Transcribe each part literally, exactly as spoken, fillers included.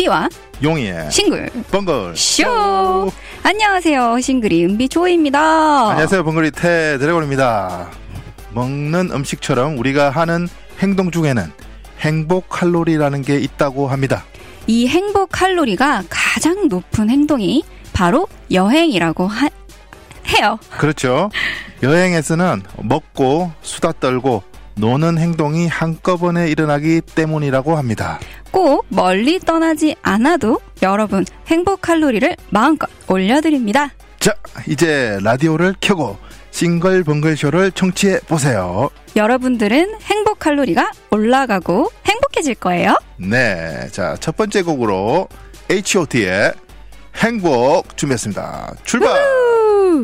은비와 용이의 싱글 벙글 쇼. 안녕하세요. 싱글이 은비 조이입니다. 안녕하세요. 벙글이 태 드래곤입니다. 먹는 음식처럼 우리가 하는 행동 중에는 행복 칼로리라는 게 있다고 합니다. 이 행복 칼로리가 가장 높은 행동이 바로 여행이라고 하, 해요. 그렇죠. 여행에서는 먹고 수다 떨고 노는 행동이 한꺼번에 일어나기 때문이라고 합니다. 꼭 멀리 떠나지 않아도 여러분 행복 칼로리를 마음껏 올려드립니다. 자, 이제 라디오를 켜고 싱글벙글쇼를 청취해 보세요. 여러분들은 행복 칼로리가 올라가고 행복해질 거예요. 네, 자, 첫 번째 곡으로 에이치 오 티의 행복 준비했습니다. 출발! 우후!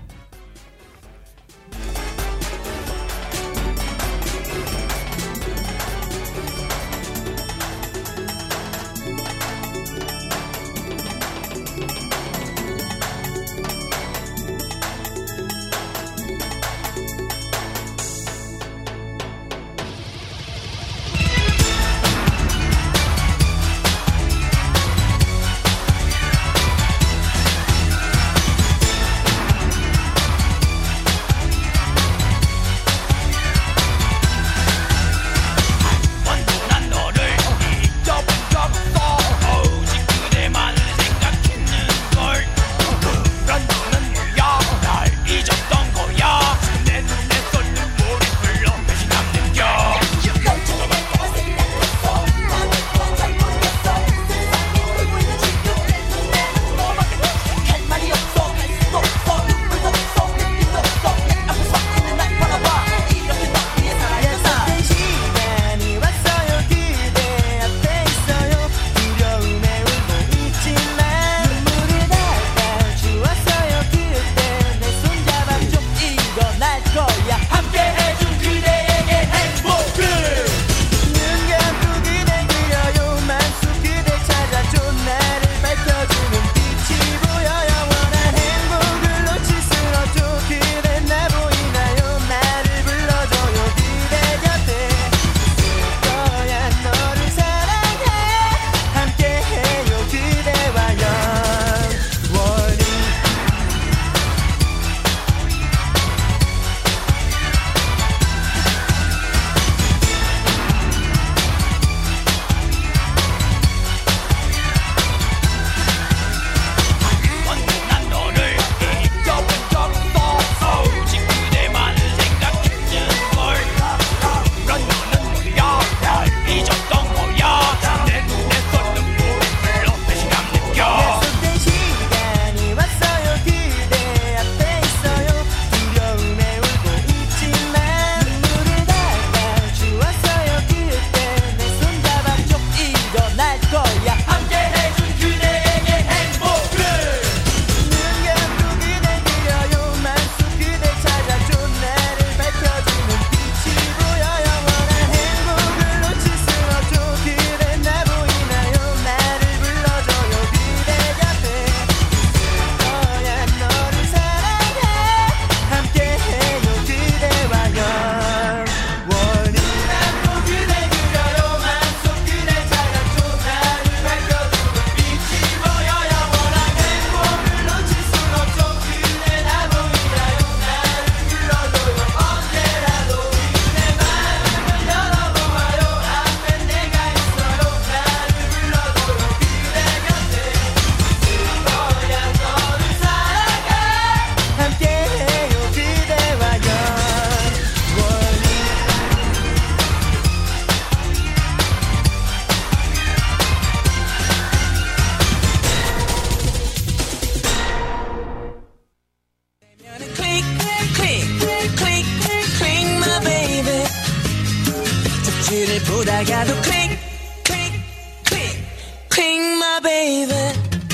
보다가도 click, click, click, click my baby.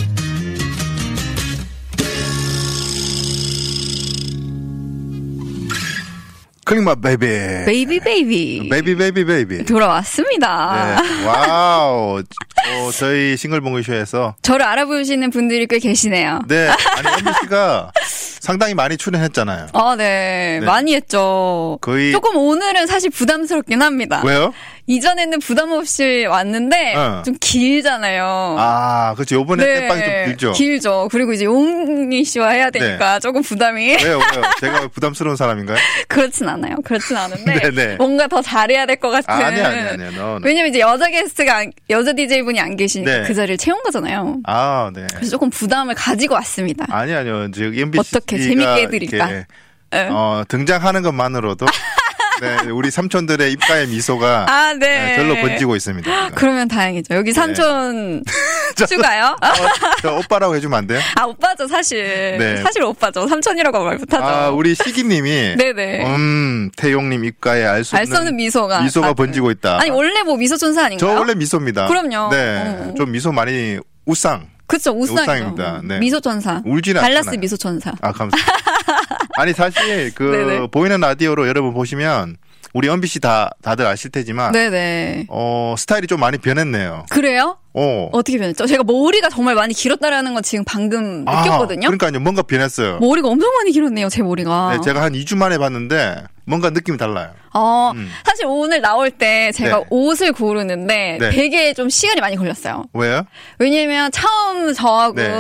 클릭 마 베이비. 베이비 베이비. 베이비 베이비 베이비. 돌아왔습니다. 네. 와우. 어, 저희 싱글벙글쇼에서 저를 알아보시는 분들이 꽤 계시네요. 네. 아니 엠비 씨가 상당히 많이 출연했잖아요. 아, 네. 네. 많이 했죠. 거의 조금 오늘은 사실 부담스럽긴 합니다. 왜요? 이전에는 부담 없이 왔는데 어. 좀 길잖아요. 아, 그렇죠. 요번에 네, 땜빵이 좀 길죠. 길죠. 그리고 이제 용희 씨와 해야 되니까 네. 조금 부담이 왜요, 왜요? 제가 부담스러운 사람인가요? 그렇진 않아요. 그렇진 않은데 네네. 뭔가 더 잘해야 될 것 같은. 아, 아니, 아니, 아니, no, no. 왜냐면 이제 여자 게스트가 안- 여자 디제이분이 안 계시니까 네. 그 자리를 채운 거잖아요. 아, 네. 그래서 조금 부담을 가지고 왔습니다. 아니, 아니요. 저기 엠비씨가 어떻게 재밌게 해드릴까? 이렇게, 네. 어, 등장하는 것만으로도 네, 우리 삼촌들의 입가의 미소가 아, 네. 네, 절로 번지고 있습니다. 그러면 다행이죠. 여기 삼촌 추가요? 어, 저 오빠라고 해주면 안 돼요? 아, 오빠죠, 사실. 네. 사실 오빠죠. 삼촌이라고 말 못하죠. 아, 우리 시기님이 네네. 음, 태용님 입가에 알 수 알 수 없는 없는 미소가. 미소가 아, 번지고 있다. 아니, 원래 뭐 미소천사 저 아닌가요? 원래 미소입니다. 그럼요. 네, 어. 좀 미소 많이 우상. 그쵸, 우상이죠. 우상입니다. 네. 미소천사. 울지는 달라스 않잖아요. 미소천사. 아, 감사합니다. 아니, 사실 그 네네. 보이는 라디오로 여러분 보시면 우리 은비 씨 다 다들 아실 테지만 네네. 어, 스타일이 좀 많이 변했네요. 그래요? 어. 어떻게 변했죠? 제가 머리가 정말 많이 길었다라는 건 지금 방금 느꼈거든요. 아, 그러니까요. 뭔가 변했어요. 머리가 엄청 많이 길었네요, 제 머리가. 네, 제가 한 이 주 만에 봤는데 뭔가 느낌이 달라요. 어, 음. 사실 오늘 나올 때 제가 네. 옷을 고르는데 네. 되게 좀 시간이 많이 걸렸어요. 왜요? 왜냐면 처음 저하고 네.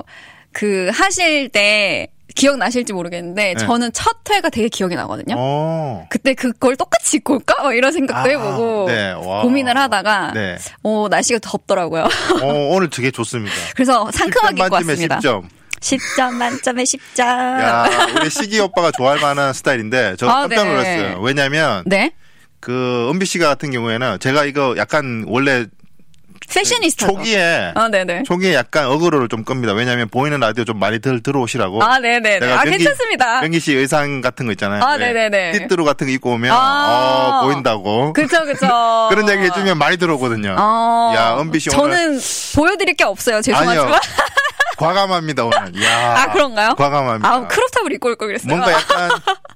그 하실 때 기억나실지 모르겠는데 네. 저는 첫 회가 되게 기억이 나거든요. 어. 그때 그걸 똑같이 입고 올까? 뭐 이런 생각도 아, 해보고 네, 와. 고민을 하다가 네. 어, 날씨가 덥더라고요. 어, 오늘 되게 좋습니다. 그래서 상큼하게 입고 만점에 왔습니다. 십 점. 십 점 만점에 십 점. 야, 우리 시기 오빠가 좋아할 만한 스타일인데 저 아, 깜짝 네. 놀랐어요. 왜냐면 네? 그 은비 씨가 같은 경우에는 제가 이거 약간 원래 패셔니스타. 초기에 아, 네네. 초기에 약간 어그로를 좀 끕니다. 왜냐하면 보이는 라디오 좀 많이 들 들어오시라고. 아, 네네네. 내가 아, 명기- 괜찮습니다. 명기 씨 의상 같은 거 있잖아요. 아, 네. 네네네. 띠뚜루 같은 거 입고 오면 아. 어, 보인다고. 그쵸, 그쵸. 그런 얘기 해주면 많이 들어오거든요. 어, 야, 은비 씨 오늘 저는 보여드릴 게 없어요. 죄송하지만. 아니요. 과감합니다 오늘. 야, 아, 그런가요? 과감합니다. 아, 크롭탑을 입고 올 걸 그랬어요. 뭔가 약간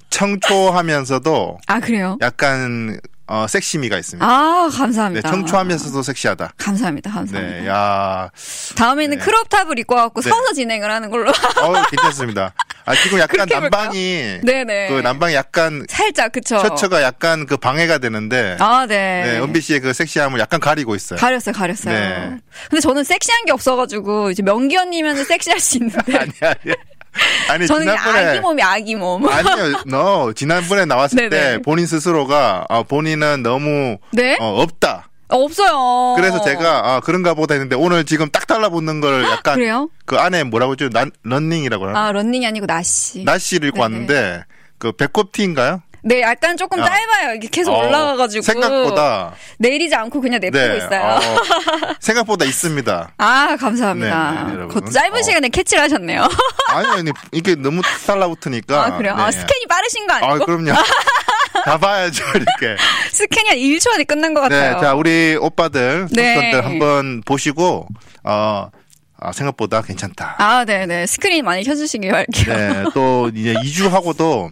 청초하면서도 아, 그래요? 약간 어, 섹시미가 있습니다. 아, 네, 감사합니다. 청초하면서도 섹시하다. 감사합니다. 감사합니다. 네, 야, 다음에는 네. 크롭탑을 입고 와갖고 네. 서서 진행을 하는 걸로. 어, 괜찮습니다. 아, 지금 약간 그렇게 해볼까요? 난방이 네네. 그 난방이 약간 살짝, 그쵸. 셔츠가 약간 그 방해가 되는데 아, 네. 네, 은비 씨의 그 섹시함을 약간 가리고 있어요. 가렸어요, 가렸어요. 네. 근데 저는 섹시한 게 없어가지고, 이제 명기 언니면 섹시할 수 있는데. 아니 아니. 아니 저는 그냥 지난번에 아기 몸이 아기 몸. 아니요, 너 지난번에 나왔을 네네. 때 본인 스스로가 아, 본인은 너무 네? 어, 없다. 없어요. 그래서 제가 아, 그런가 보다 했는데 오늘 지금 딱 달라붙는 걸 약간 그래요? 그 안에 뭐라고 했죠? 난 런닝이라고 하나? 아, 런닝이 아니고 나시. 나시를 입고 네네. 왔는데 그 배꼽 티인가요? 네, 약간 조금 아. 짧아요. 이게 계속 어, 올라가가지고. 생각보다 내리지 않고 그냥 냅두고 네, 있어요. 어, 생각보다 있습니다. 아, 감사합니다. 네, 네, 여러분. 그 짧은 어. 시간에 캐치를 하셨네요. 아니 아니 이게 너무 달라붙으니까. 아, 그래요? 아, 네. 스캔이 빠르신 거 아, 아니고? 그럼요. 다 봐야죠 이렇게. 스캔이 한 일 초 안에 끝난 것 네, 같아요. 자 우리 오빠들, 네. 삼촌들 한번 보시고 어 아, 생각보다 괜찮다. 아, 네네. 스크린 많이 켜주시길 바랄게요. 네, 또 이제 이 주 하고도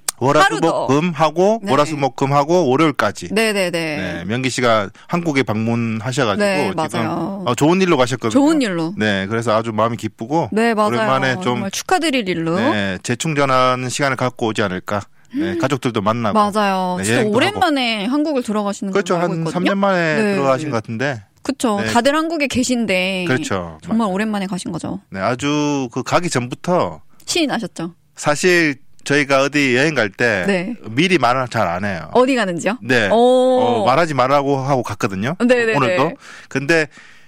월화수목금 하고 네. 월화수목금 하고 월요일까지. 네네네. 네, 명기 씨가 한국에 방문하셔가지고 네, 지금 맞아요. 어, 좋은 일로 가셨거든요. 좋은 일로. 네, 그래서 아주 마음이 기쁘고 네, 맞아요. 오랜만에 좀 정말 축하드릴 일로. 네, 재충전하는 시간을 갖고 오지 않을까. 네, 가족들도 만나고. 맞아요. 네, 진짜 여행도 오랜만에 한국을 들어가시는 그렇죠, 걸로 알고 한 있거든요. 삼 년 만에 네. 들어가신 것 같은데. 그쵸. 네. 다들 한국에 계신데. 그렇죠. 정말 오랜만에 가신 거죠. 네, 아주 그 가기 전부터 신이 나셨죠. 사실 저희가 어디 여행 갈 때 네. 미리 말을 잘 안 해요. 어디 가는지요? 네. 오. 어, 말하지 말라고 하고 갔거든요. 네네네. 오늘도. 근데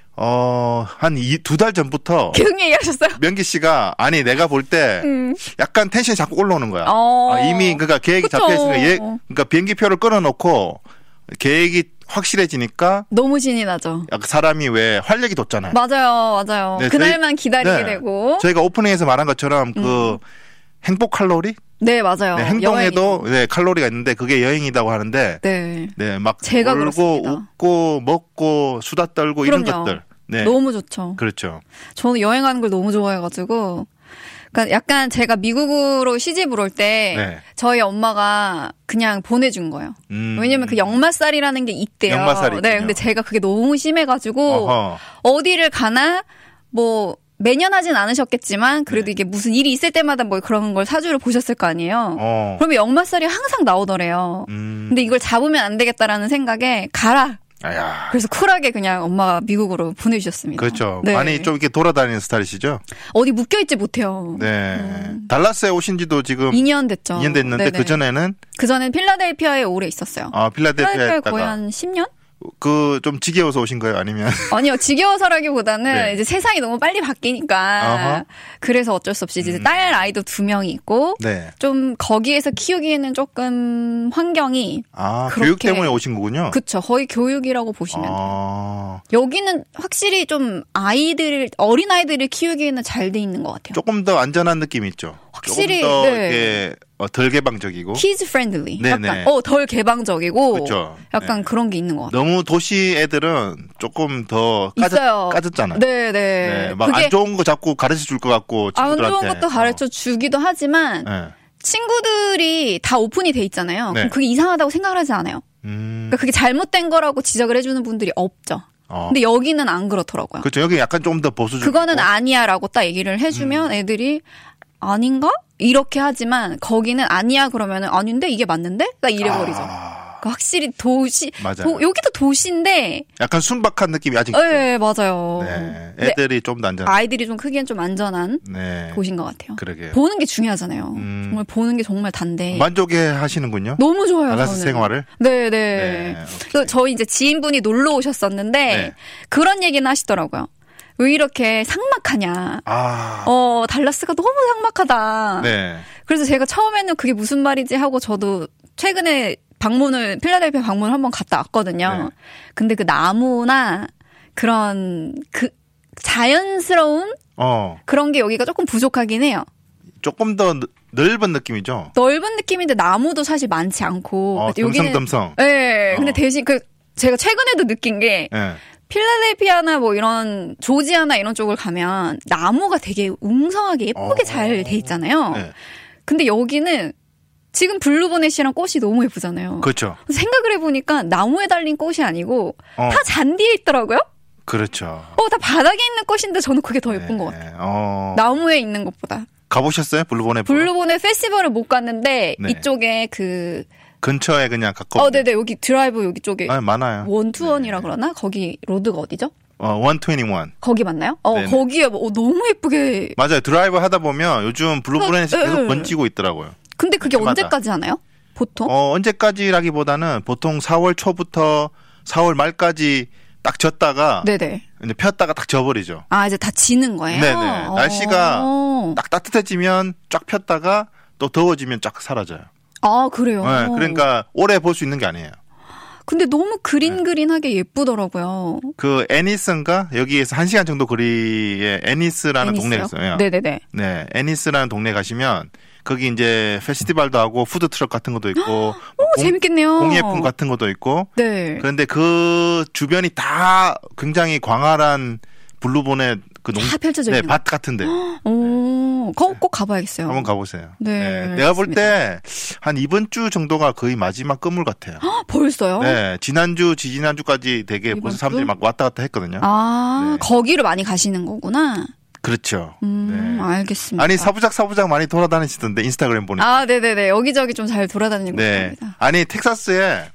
어, 한 두 달 전부터 계속 얘기하셨어요? 명기 씨가 아니 내가 볼 때 음. 약간 텐션이 자꾸 올라오는 거야. 어. 아, 이미 그러니까 계획이 그쵸. 잡혀 있으니까 얘 그러니까 비행기표를 끊어놓고 계획이 확실해지니까 너무 신이 나죠. 약간 사람이 왜 활력이 돋잖아요. 맞아요, 맞아요. 네, 그날만 저희- 기다리게 네. 되고. 저희가 오프닝에서 말한 것처럼 그 행복 칼로리? 네, 맞아요. 네, 행동에도 여행이죠. 네, 칼로리가 있는데 그게 여행이라고 하는데 네. 네, 막 제가 울고 그렇습니다. 웃고 먹고 수다 떨고 이런 그럼요. 것들. 네. 너무 좋죠. 그렇죠. 저는 여행하는 걸 너무 좋아해가지고. 그러니까 약간 제가 미국으로 시집을 올 때 네. 저희 엄마가 그냥 보내준 거예요. 음. 왜냐면 그 역마살이라는 게 있대요. 역마살이 네, 있군요. 근데 제가 그게 너무 심해가지고 어허. 어디를 가나 뭐 매년 하진 않으셨겠지만 그래도 네. 이게 무슨 일이 있을 때마다 뭐 그런 걸 사주를 보셨을 거 아니에요. 어. 그러면 역마살이 항상 나오더래요. 음. 근데 이걸 잡으면 안 되겠다라는 생각에 가라. 아야. 그래서 쿨하게 그냥 엄마가 미국으로 보내주셨습니다. 그렇죠. 네. 많이 좀 이렇게 돌아다니는 스타일이시죠? 어디 묶여있지 못해요. 네. 음. 달라스에 오신 지도 지금 이 년 됐죠. 이 년 됐는데 네네. 그전에는 그전엔 필라델피아에 오래 있었어요. 아, 필라델피아에 필라델피아에 있다가 거의 한 십 년? 그 좀 지겨워서 오신 거예요? 아니면 아니요, 지겨워서라기보다는 네. 이제 세상이 너무 빨리 바뀌니까 아하. 그래서 어쩔 수 없이 이제 음. 딸 아이도 두 명이 있고 네. 좀 거기에서 키우기에는 조금 환경이 아, 그렇게- 교육 때문에 오신 거군요. 그쵸, 거의 교육이라고 보시면 돼요. 아, 여기는 확실히 좀 아이들 어린 아이들을 키우기에는 잘 돼 있는 것 같아요. 조금 더 안전한 느낌이 있죠. 확실히, 조금 더 네. 이렇게 어, 덜 개방적이고 키즈 프렌들리. 네네. 약간 어, 덜 개방적이고 그렇죠. 약간 네. 그런 게 있는 것 같아요. 너무 도시 애들은 조금 더 까졌, 있어요. 까졌잖아요. 네, 네. 네, 막 안 그게 좋은 거 자꾸 가르쳐 줄 것 같고 안 친구들한테. 좋은 것도 가르쳐 주기도 하지만 어. 네. 친구들이 다 오픈이 돼 있잖아요. 네. 그럼 그게 이상하다고 생각을 하지 않아요. 음. 그러니까 그게 잘못된 거라고 지적을 해주는 분들이 없죠. 어. 근데 여기는 안 그렇더라고요. 그렇죠. 여기 약간 좀 더 보수적. 그거는 아니야라고 딱 얘기를 해주면 음. 애들이 아닌가? 이렇게 하지만 거기는 아니야 그러면은 아닌데 이게 맞는데? 딱 이래버리죠. 아, 그러니까 확실히 도시, 맞아요. 도- 여기도 도시인데, 약간 순박한 느낌이 아직. 네, 맞아요. 네. 근데 애들이 좀 더 안전. 아이들이 좀 크기엔 좀 안전한 네. 곳인 것 같아요. 그러게요. 보는 게 중요하잖아요. 음. 정말 보는 게 정말 단데. 만족해 하시는군요. 너무 좋아요. 달라스 저는. 생활을. 네, 네. 네, 그 저희 이제 지인분이 놀러 오셨었는데 네. 그런 얘기는 하시더라고요. 왜 이렇게 삭막하냐. 아. 어, 달라스가 너무 삭막하다. 네. 그래서 제가 처음에는 그게 무슨 말이지 하고 저도 최근에 방문을 필라델피아 방문을 한번 갔다 왔거든요. 네. 근데 그 나무나 그런 그 자연스러운 어. 그런 게 여기가 조금 부족하긴 해요. 조금 더 느- 넓은 느낌이죠. 넓은 느낌인데 나무도 사실 많지 않고 어, 덤성덤성. 네. 근데 어. 대신 그 제가 최근에도 느낀 게 네. 필라델피아나 뭐 이런 조지아나 이런 쪽을 가면 나무가 되게 웅성하게 예쁘게 어. 잘 돼 있잖아요. 네. 근데 여기는 지금 블루보넷이랑 꽃이 너무 예쁘잖아요. 그렇죠. 생각을 해보니까 나무에 달린 꽃이 아니고 어. 다 잔디에 있더라고요. 그렇죠. 어, 다 바닥에 있는 꽃인데 저는 그게 더 예쁜 네. 것 같아요. 어. 나무에 있는 것보다. 가보셨어요? 블루보넷. 블루보넷 페스티벌을 못 갔는데 네. 이쪽에 그 근처에 그냥 가까운. 어, 네네 여기 드라이브 여기 쪽에 아, 많아요. 원투원이라 그러나 거기 로드가 어디죠? 어, 백이십일. 거기 맞나요? 어, 네네. 거기에 뭐, 어, 너무 예쁘게. 맞아요. 드라이브 하다 보면 요즘 블루보넷이 어, 계속 네. 번지고 있더라고요. 근데 그게 맞아. 언제까지 하나요? 보통? 어, 언제까지라기보다는 보통 사월 초부터 사월 말까지 딱 졌다가 네네. 이제 폈다가 딱 져버리죠. 아, 이제 다 지는 거예요? 네네. 날씨가 어. 딱 따뜻해지면 쫙 폈다가 또 더워지면 쫙 사라져요. 아, 그래요? 네, 그러니까 오래 볼 수 있는 게 아니에요. 근데 너무 그린그린하게 예쁘더라고요. 그 애니스인가 여기에서 한 시간 정도 거리에 애니스라는 애니스요? 동네가 있어요. 네네네. 네, 애니스라는 동네 가시면 거기 이제 페스티벌도 하고 푸드 트럭 같은 것도 있고 오, 공- 재밌겠네요. 공예품 같은 것도 있고 네. 그런데 그 주변이 다 굉장히 광활한 블루보넷 그 농, 다 펼쳐져 네, 있는. 밭 같은데 오, 거, 꼭 가봐야겠어요. 한번 가보세요. 네, 내가 볼 알겠습니다. 때 한 이번 주 정도가 거의 마지막 끝물 같아요. 헉, 벌써요? 네, 지난주, 지지난주까지 되게 이번 벌써 주? 사람들이 막 왔다 갔다 했거든요. 아, 네. 거기로 많이 가시는 거구나. 그렇죠. 음, 네. 알겠습니다. 아니 사부작 사부작 많이 돌아다니시던데 인스타그램 보니까. 아, 네네네. 여기저기 좀 잘 돌아다니는 것 네. 같습니다. 아니 텍사스에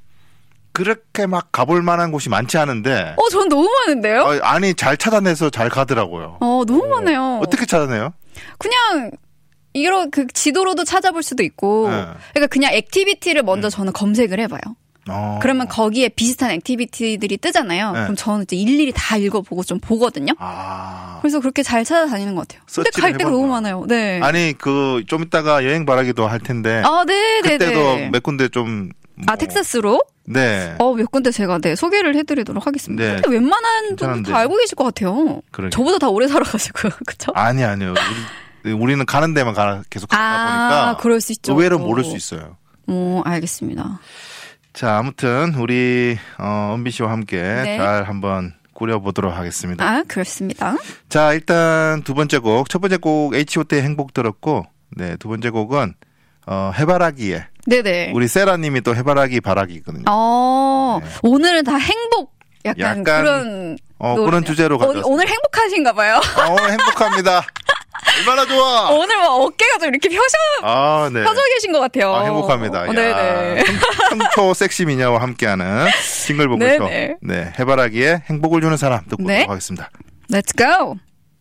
그렇게 막 가볼 만한 곳이 많지 않은데. 어, 전 너무 많은데요? 어, 아니 잘 찾아내서 잘 가더라고요. 어, 너무 많아요. 어떻게 찾아내요? 그냥 이런 그 지도로도 찾아볼 수도 있고, 네. 그러니까 그냥 액티비티를 먼저 저는 검색을 해봐요. 어. 그러면 거기에 비슷한 액티비티들이 뜨잖아요. 네. 그럼 저는 이제 일일이 다 읽어보고 좀 보거든요. 아. 그래서 그렇게 잘 찾아다니는 것 같아요. 근데 서치를 갈 데가 너무 해봤구나. 많아요. 네. 아니 그 좀 이따가 여행 바라기도 할 텐데. 아, 네, 네, 그때도 네. 몇 군데 좀. 아, 뭐- 텍사스로? 네. 어, 몇 군데 제가 네, 소개를 해드리도록 하겠습니다. 네. 근데 웬만한 분들 괜찮은데. 다 알고 계실 것 같아요. 그러게. 저보다 다 오래 살아가지고, 그쵸? 아니 아니요. 우리, 우리는 가는 데만 가 계속 가다 아, 보니까 그럴 수 있죠. 의외로 모를 수 있어요. 어, 알겠습니다. 자, 아무튼 우리 어, 은비 씨와 함께 네. 잘 한번 꾸려보도록 하겠습니다. 아, 그렇습니다. 자, 일단 두 번째 곡, 첫 번째 곡 에이치 오 T의 행복 들었고, 네, 두 번째 곡은 어, 해바라기에 네네. 우리 세라님이 또 해바라기 바라기거든요. 어, 네. 오늘은 다 행복, 약간, 약간- 그런 어, 노래. 그런 주제로 가져왔습니다. 오늘 행복하신가 봐요. 아, 오늘 행복합니다. 얼마나 좋아. 오늘 뭐 어깨가 좀 이렇게 펴져, 아, 네. 펴져 계신 것 같아요. 아, 행복합니다. 어, 네네. 청초 섹시 미녀와 함께하는 싱글벙글쇼. 네, 해바라기에 행복을 주는 사람 듣고 네. 오도록 하겠습니다. Let's go.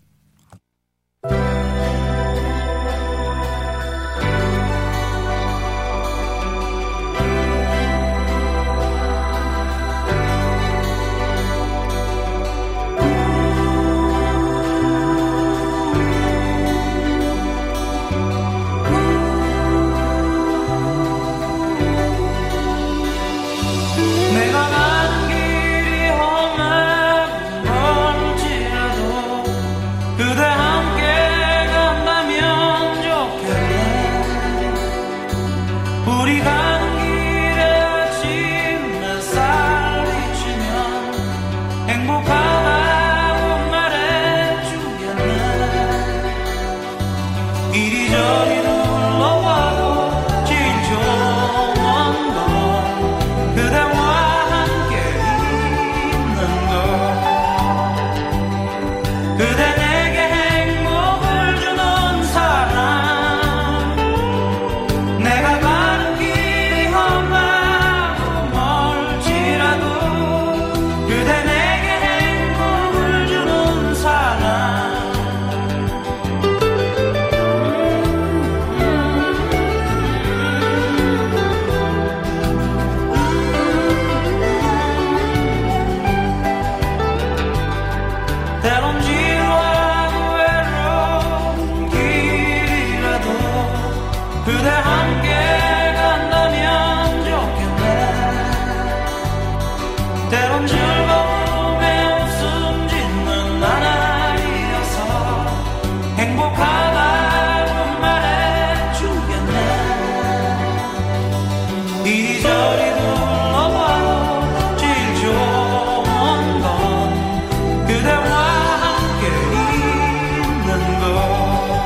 내가 가는 길이 험하고 멀지라도 그대 함께 간다면 좋겠네. 우리 가는 길에 아침 햇살 비치면 행복하다고 말해주겠네. 이리저리 둘러봐도 제일 좋은 건 그대와 함께 있는 것. 그대 내게 행복을 주는 사람. 내가 가는 길이 험하고 멀지라도 그대 내게 행복을 주는 사람. 때론 지루하고 외로운 길이라도 그대 함께 간다면 좋겠네. 때론 즐거움에 웃음 짓는 나날이어서 행복하다고 말해주겠네. 이리저리 둘러봐도 제일 좋은 건 그대와 함께 있는 것.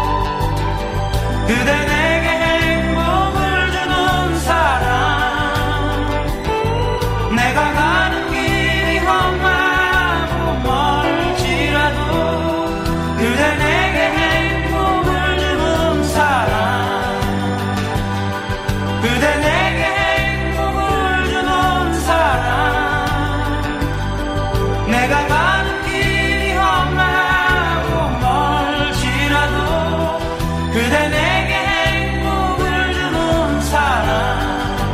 그대 내게 행복을 주는 사람. 내가 가는 길이 험하고 멀지라도 그대 내게 행복을 주는 사람. 그대 내게 행복을 주는 사람. 내가 가는 길이 험하고 멀지라도 그대 내게 행복을 주는 사람.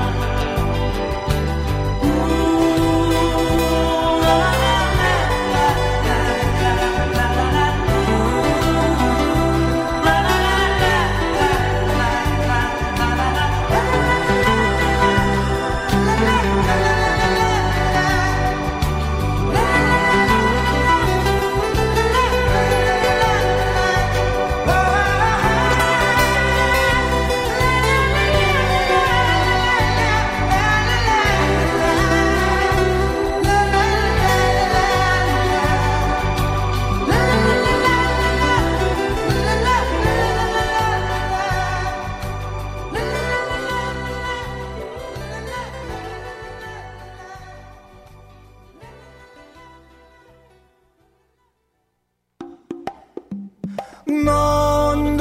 넌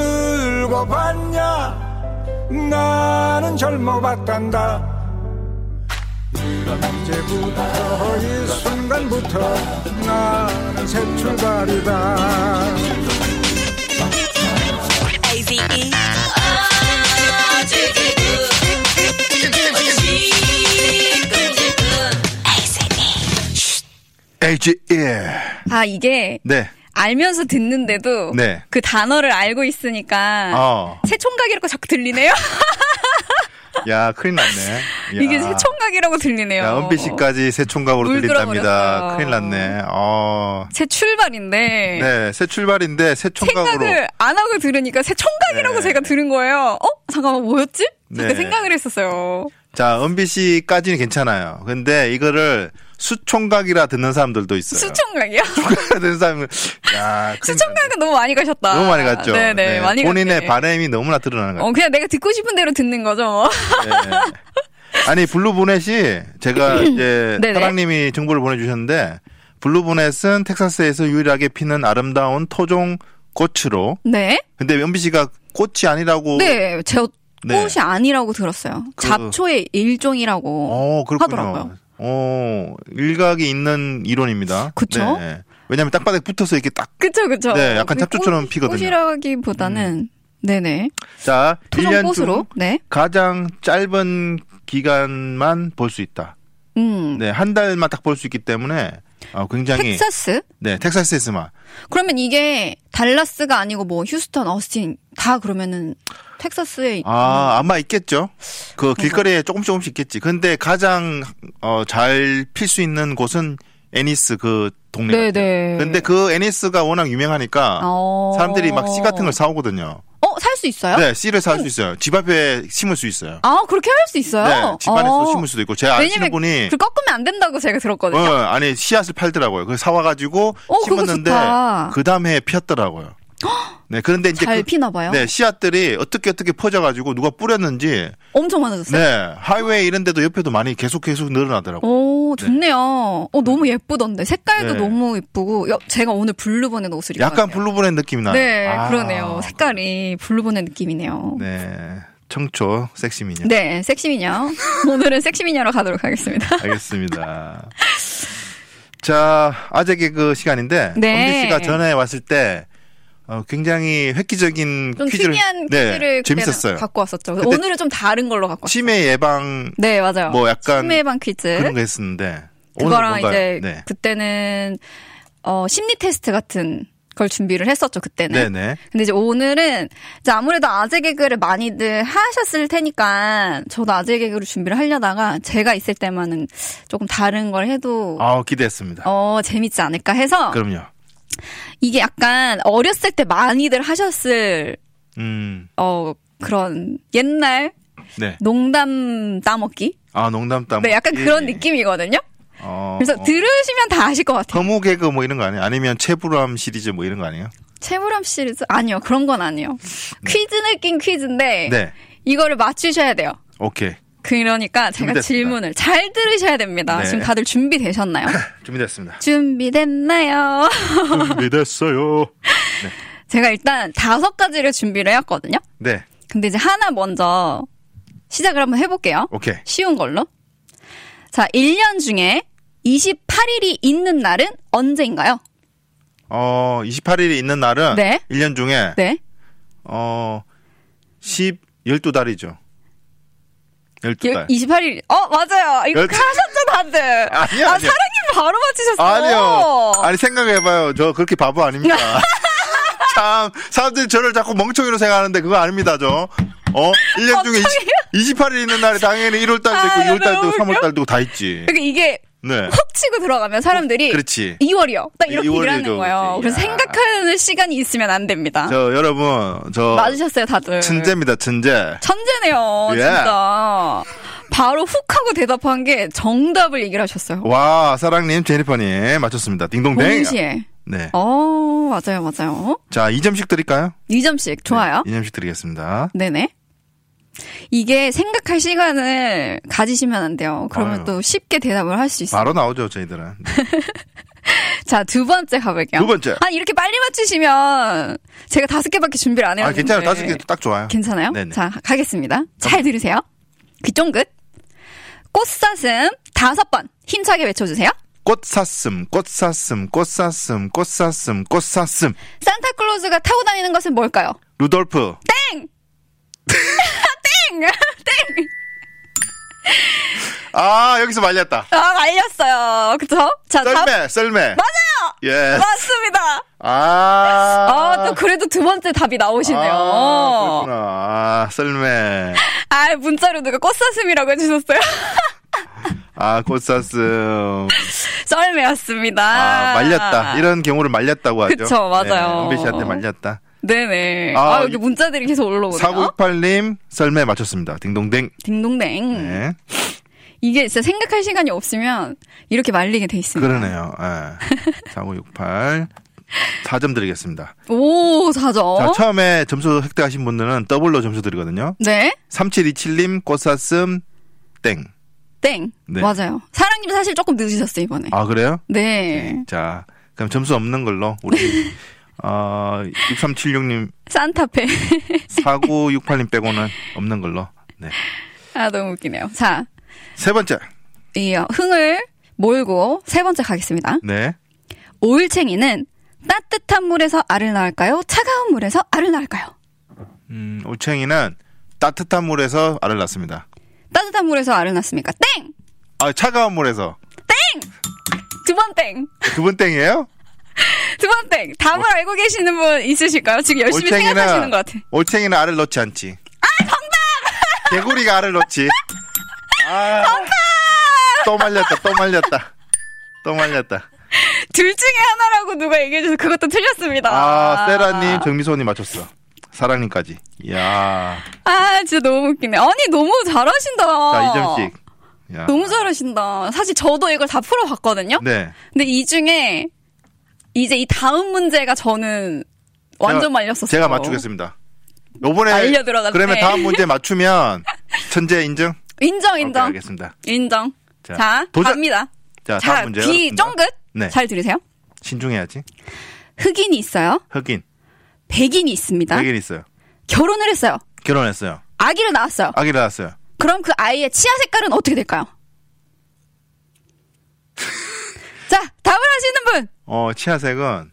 늙어봤냐? 나는 젊어봤단다. 이제부터 이 순간부터 나는 새 출발이다. 에이지이. 아, 이게 네. 알면서 듣는데도 네. 그 단어를 알고 있으니까 어. 새총각이라고 자꾸 들리네요. 야, 큰일 났네. 야. 이게 새총각이라고 들리네요. 야, 은비 씨까지 새 총각으로 물 들린답니다. 들어버렸어요. 큰일 났네. 어. 새 출발인데 네, 새 출발인데 새 총각으로. 생각을 안 하고 들으니까 새 총각이라고 네. 제가 들은 거예요. 어? 잠깐만, 뭐였지? 네. 잠깐 생각을 했었어요. 자, 은비 씨까지는 괜찮아요. 근데 이거를 수총각이라 듣는 사람들도 있어요. 수총각이요? 수총각이라 듣는 사람은, 야. 수총각은 너무 많이 가셨다. 너무 많이 갔죠. 네네, 네, 많이 본인의 갔네. 바램이 너무나 드러나는 거예요. 어, 그냥 내가 듣고 싶은 대로 듣는 거죠, 뭐. 네. 아니, 블루보넷이 제가 이제 네네. 사랑님이 정보를 보내주셨는데, 블루보넷은 텍사스에서 유일하게 피는 아름다운 토종 꽃으로. 네. 근데 은비 씨가 꽃이 아니라고. 네, 제 네. 꽃이 아니라고 들었어요. 그- 잡초의 일종이라고 어, 그렇군요. 하더라고요. 어, 일각이 있는 이론입니다. 그쵸? 네. 왜냐하면 땅바닥에 붙어서 이렇게 딱. 그쵸, 그쵸. 네, 약간 그게 잡초처럼 꽃- 피거든요. 꽃이라기보다는, 네네. 자, 일 년 중 토종꽃으로, 네. 가장 짧은 기간만 볼 수 있다. 음. 네, 한 달만 딱 볼 수 있기 때문에 어, 굉장히. 텍사스? 네, 텍사스에서만. 그러면 이게 달라스가 아니고 뭐 휴스턴, 어스틴 다 그러면은 텍사스에 있- 아, 아마 있겠죠. 그 길거리에 조금 조금씩 있겠지. 근데 가장 어, 잘 필 수 있는 곳은 애니스 그 동네. 네네. 같아요. 근데 그 애니스가 워낙 유명하니까 어. 사람들이 막 씨 같은 걸 사오거든요. 어, 살 수 있어요? 네, 씨를 살 수 있어요. 집 앞에 심을 수 있어요. 아, 그렇게 할 수 있어요? 네, 집 안에서 어. 심을 수도 있고. 제 아시는 왜냐면 분이 그 꺾으면 안 된다고 제가 들었거든요. 어, 안에 씨앗을 팔더라고요. 그래서 사와가지고 어, 그거 심었는데 좋다. 그 다음에 피었더라고요. 네, 그런데 이제 잘 그, 피나 봐요. 네, 씨앗들이 어떻게 어떻게 퍼져가지고 누가 뿌렸는지 엄청 많아졌어요. 네, 하이웨이 이런 데도 옆에도 많이 계속 계속 늘어나더라고요. 오, 좋네요. 어, 너무 예쁘던데. 색깔도 네. 너무 예쁘고. 여- 제가 오늘 블루보넷 옷을 입고 약간 왔네요. 블루보넷 느낌이 나요. 네, 아. 그러네요. 색깔이 블루보넷 느낌이네요. 네, 네, 청초 섹시미녀. 섹시미녀. 오늘은 섹시미녀로 가도록 하겠습니다. 알겠습니다. 자, 아재 개그 시간인데 네. 엄지 씨가 전에 왔을 때 어, 굉장히 획기적인 좀 퀴즈를 특이한 네, 퀴즈를 그때는 재밌었어요. 갖고 왔었죠. 그때 오늘은 좀 다른 걸로 갖고 왔어요. 치매 예방 네, 맞아요. 뭐 약간 치매 예방 퀴즈. 그런 거 했었는데 그거랑 오늘 뭔가요? 이제 네. 그때는 어 심리 테스트 같은 걸 준비를 했었죠, 그때는. 네네. 근데 이제 오늘은 이제 아무래도 아재 개그를 많이들 하셨을 테니까 저도 아재 개그를 준비를 하려다가 제가 있을 때만은 조금 다른 걸 해도 아, 기대했습니다. 어 재밌지 않을까 해서 그럼요. 이게 약간 어렸을 때 많이들 하셨을 음, 어 그런 옛날 네. 농담 따먹기? 아, 농담 따. 네, 약간 그런 느낌이거든요. 어, 그래서 어. 들으시면 다 아실 것 같아요. 허무 개그 뭐 이런 거 아니에요? 아니면 채불암 시리즈 뭐 이런 거 아니에요? 채무람 시리즈? 아니요, 그런 건 아니에요. 퀴즈 느낌 퀴즈인데 네. 이거를 맞추셔야 돼요. 오케이. 그러니까 제가 준비됐습니다. 질문을 잘 들으셔야 됩니다. 네. 지금 다들 준비되셨나요? 준비됐습니다. 준비됐나요? 준비됐어요. 제가 일단 다섯 가지를 준비를 해왔거든요. 네. 근데 이제 하나 먼저 시작을 한번 해볼게요. 오케이. 쉬운 걸로. 자, 일 년 중에 이십팔 일이 있는 날은 언제인가요? 어, 이십팔 일이 있는 날은 네. 일 년 중에 네. 어, 십, 열두 달이죠. 열두 달. 이십팔 일. 어, 맞아요. 이거 열두- 하셨죠, 다들. 아니요, 아, 아니요. 사랑님 바로 맞히셨어요. 아니요. 아니, 생각해봐요. 저 그렇게 바보 아닙니다. 참, 사람들이 저를 자꾸 멍청이로 생각하는데 그거 아닙니다, 저. 어? 일 년 중에 이십팔 일 있는 날에 당연히 일월 달도 아, 있고, 이월 달도 너무 있고, 삼월 웃겨. 달도 있고 다 있지. 그러니까 이게 네. 훅 치고 들어가면 사람들이 그렇지. 이월이요. 딱 이렇게 이월이죠, 일하는 거예요. 그렇지. 그래서 야. 생각하는 시간이 있으면 안 됩니다. 저, 여러분, 저. 맞으셨어요, 다들. 천재입니다, 천재. 천재네요, 예. 진짜. 바로 훅 하고 대답한 게 정답을 얘기를 하셨어요. 와, 사랑님, 제니퍼님, 맞췄습니다. 딩동댕. 동시에. 네. 어, 맞아요, 맞아요. 자, 이 점씩 드릴까요? 이 점씩. 좋아요. 이 점씩 드리겠습니다. 네네. 이게 생각할 시간을 가지시면 안 돼요. 그러면 아유. 또 쉽게 대답을 할 수 있어요. 바로 나오죠, 저희들은. 네. 자, 두 번째 가볼게요. 두 번째. 아, 이렇게 빨리 맞추시면 제가 다섯 개밖에 준비를 안 아, 해왔는데. 괜찮아요. 다섯 개 딱 좋아요. 괜찮아요? 네네. 자, 가겠습니다. 잘 들으세요. 귀 쫑긋. 꽃사슴 다섯 번 힘차게 외쳐주세요. 꽃사슴, 꽃사슴, 꽃사슴, 꽃사슴, 꽃사슴. 산타클로즈가 타고 다니는 것은 뭘까요? 루돌프. 땡! 땡! 땡! 아, 여기서 말렸다. 아, 말렸어요. 그쵸? 자, 답. 썰매, 썰매. 맞아요! 예. 맞습니다! 아. 아, 또 그래도 두 번째 답이 나오시네요. 아, 그렇구나. 아, 썰매. 아, 문자로 누가 꽃사슴이라고 해주셨어요. 아, 꽃사슴. 썰매였습니다. 아, 말렸다. 이런 경우를 말렸다고 하죠. 그쵸, 맞아요. 은배 씨한테 말렸다. 네네. 아, 아, 여기 문자들이 계속 올라오네요. 사구육팔 님, 썰매 맞췄습니다. 딩동댕. 딩동댕. 네. 이게 진짜 생각할 시간이 없으면 이렇게 말리게 돼 있습니다. 그러네요. 예. 사구육팔. 사 점 드리겠습니다. 오, 사 점. 자, 처음에 점수 획득하신 분들은 더블로 점수 드리거든요. 네. 삼칠이칠 님, 꽃사슴, 땡. 땡. 네. 맞아요. 사랑님 사실 조금 늦으셨어요, 이번에. 아, 그래요? 네. 자, 그럼 점수 없는 걸로 우리 어, 육삼칠육 님, 산타페. 사구육팔 님 빼고는 없는 걸로. 네. 아, 너무 웃기네요. 자, 세 번째. 이 흥을 몰고 세 번째 가겠습니다. 네. 올챙이는 따뜻한 물에서 알을 낳을까요? 차가운 물에서 알을 낳을까요? 음, 올챙이는 따뜻한 물에서 알을 낳습니다. 따뜻한 물에서 알을 낳습니까? 땡! 아, 차가운 물에서. 두 번 땡! 두 번 땡이에요? 두 번 땡! 답을 알고 계시는 분 있으실까요? 지금 열심히 생각하시는 것 같아. 올챙이는 알을 넣지 않지. 아, 정답! 개구리가 알을 넣지. 아, 정답! 또 말렸다, 또 말렸다. 또 말렸다. 둘 중에 하나라고 누가 얘기해줘서 그것도 틀렸습니다. 아, 세라님, 정미소님 맞췄어. 사랑님까지. 이야. 아, 진짜 너무 웃기네. 아니, 너무 잘하신다. 자, 이점씩. 야. 너무 잘하신다. 사실 저도 이걸 다 풀어봤거든요. 네. 근데 이 중에 이제 이 다음 문제가 저는 완전 제가, 말렸었어요. 제가 맞추겠습니다. 요번에 알려 들어갔네. 그러면 다음 문제 맞추면 천재 인증? 인정, 인정. 오케이, 알겠습니다. 인정. 자, 자, 도전. 갑니다. 자, 자, 다음 문제. 귀 쫑긋. 네. 잘 들으세요. 신중해야지. 흑인이 있어요. 흑인. 백인이 있습니다. 백인 있어요. 결혼을 했어요. 결혼했어요. 아기를 낳았어요. 아기를 낳았어요. 그럼 그 아이의 치아 색깔은 어떻게 될까요? 자, 답을 하시는 분. 어, 치아색은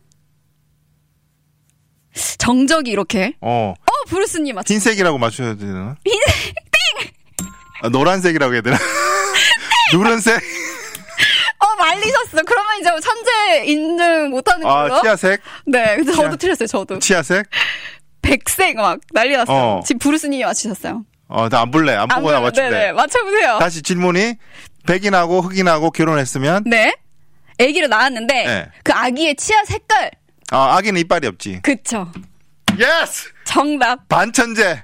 정적이 이렇게. 어, 어, 브루스님 맞죠? 흰색이라고 맞춰야 되나? 흰색. 띵. 아, 노란색이라고 해야 되나? 누런색? 어, 말리셨어. 그러면 이제 천재 인증 못하는 걸로. 아, 치아색? 네, 근데 치아- 저도 틀렸어요. 저도. 치아색? 백색 막 난리 났어요. 어. 지금 브루스님이 맞추셨어요. 어, 나 안 볼래. 안 보고 나 안 맞출래. 네네, 맞춰보세요. 다시 질문이 백인하고 흑인하고 결혼했으면 네. 아기를 낳았는데 네. 그 아기의 치아 색깔. 아, 아기는 이빨이 없지. 그쵸. 예스! 정답. 반천재.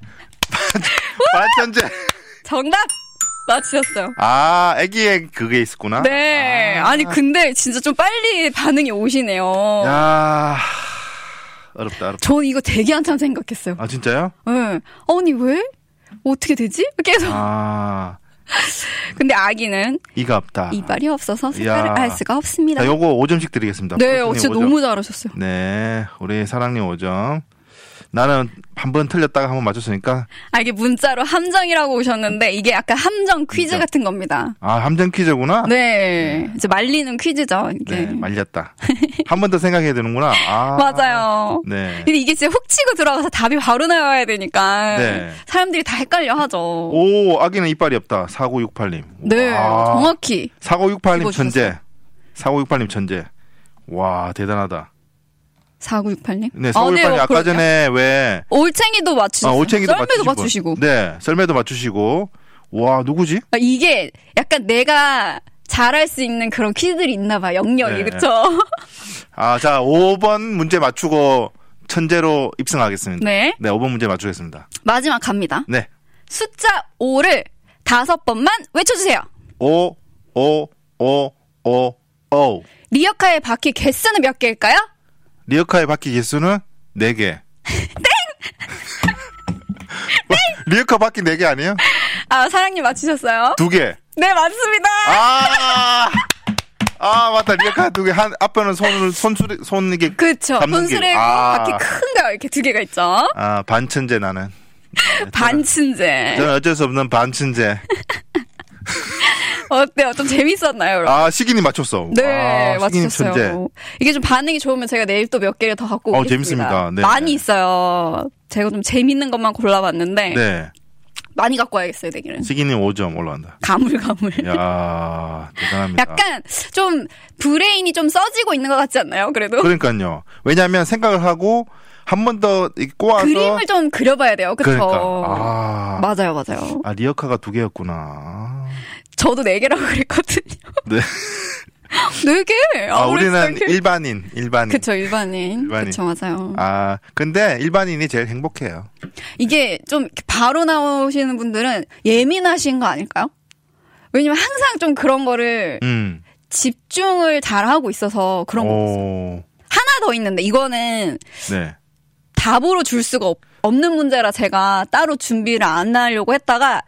반천재. 정답. 맞추셨어요. 아, 아기에 그게 있었구나. 네. 아. 아니 근데 진짜 좀 빨리 반응이 오시네요. 야, 어렵다, 어렵다. 저 이거 되게 한참 생각했어요. 아, 진짜요? 네. 아니 왜? 어떻게 되지? 계속. 아, 근데 아기는 이가 없다. 이빨이 없어서 색깔을 야. 알 수가 없습니다. 자, 요거 오 점씩 드리겠습니다. 네, 어, 프로틴이 진짜 오 점. 너무 잘하셨어요. 네, 우리 사랑님 오 점. 나는 한 번 틀렸다가 한 번 맞췄으니까. 아, 이게 문자로 함정이라고 오셨는데 이게 약간 함정 퀴즈 진짜? 같은 겁니다. 아, 함정 퀴즈구나? 네. 이제 말리는 퀴즈죠, 이게. 네, 말렸다. 한 번 더 생각해야 되는구나. 아. 맞아요. 네. 근데 이게 진짜 훅 치고 들어가서 답이 바로 나와야 되니까 네. 사람들이 다 헷갈려 하죠. 오, 아기는 이빨이 없다. 사구육팔 님. 네, 와. 정확히. 사구육팔 님 집어주셨어요. 천재. 사구육팔 님 천재. 와, 대단하다. 사구육팔 님? 네, 사구육팔 님 아, 네, 아까 그러- 전에 왜 올챙이도 맞추셨어요. 아, 올챙이도 썰매도 맞추시고. 맞추시고. 네, 썰매도 맞추시고. 와, 누구지? 아, 이게 약간 내가 잘할 수 있는 그런 퀴즈들이 있나 봐, 영역이. 네. 그쵸? 아, 자, 오 번 문제 맞추고 천재로 입성하겠습니다. 네. 네, 오 번 문제 맞추겠습니다. 마지막 갑니다. 네. 숫자 오를 다섯 번만 외쳐주세요. 오, 오, 오, 오, 오. 리어카의 바퀴 개수는 몇 개일까요? 리어카의 바퀴 개수는 네 개. 땡! 리어카 바퀴 네 개 아니에요? 아, 사랑님 맞추셨어요? 두 개. 네, 맞습니다. 아! 아, 맞다. 리어카 두 개. 한, 앞에는 손을, 손수레, 손 이게. 그쵸. 잡는 게- 손수레고 아. 바퀴 큰 거 이렇게 두 개가 있죠. 아, 반천재 나는. 네, 반친제. 저는 어쩔 수 없는 반천재. 어때요? 좀 재밌었나요, 여러분? 아, 시기님 맞췄어. 네, 아, 시기님 맞추셨어요. 천재. 이게 좀 반응이 좋으면 제가 내일 또 몇 개를 더 갖고 어, 오겠습니다. 재밌습니다. 네. 많이 있어요. 제가 좀 재밌는 것만 골라봤는데 네. 많이 갖고 와야겠어요, 내일은. 시기님 오 점 올라간다. 가물가물. 야 대단합니다. 약간 좀 브레인이 좀 써지고 있는 것 같지 않나요? 그래도 그러니까요. 왜냐하면 생각을 하고 한 번 더 꼬아서. 그림을 좀 그려봐야 돼요. 그쵸? 그러니까. 아. 맞아요, 맞아요. 아, 리어카가 두 개였구나. 저도 네 개라고 그랬거든요. 네. 네 개? 아, 우리는 네 개. 일반인, 일반인. 그쵸, 일반인. 일반인. 그쵸, 맞아요. 아, 근데 일반인이 제일 행복해요. 이게 좀 이렇게 바로 나오시는 분들은 예민하신 거 아닐까요? 왜냐면 항상 좀 그런 거를 음. 집중을 잘 하고 있어서 그런 거 있어요. 오. 하나 더 있는데 이거는 네. 답으로 줄 수가 없, 없는 문제라 제가 따로 준비를 안 하려고 했다가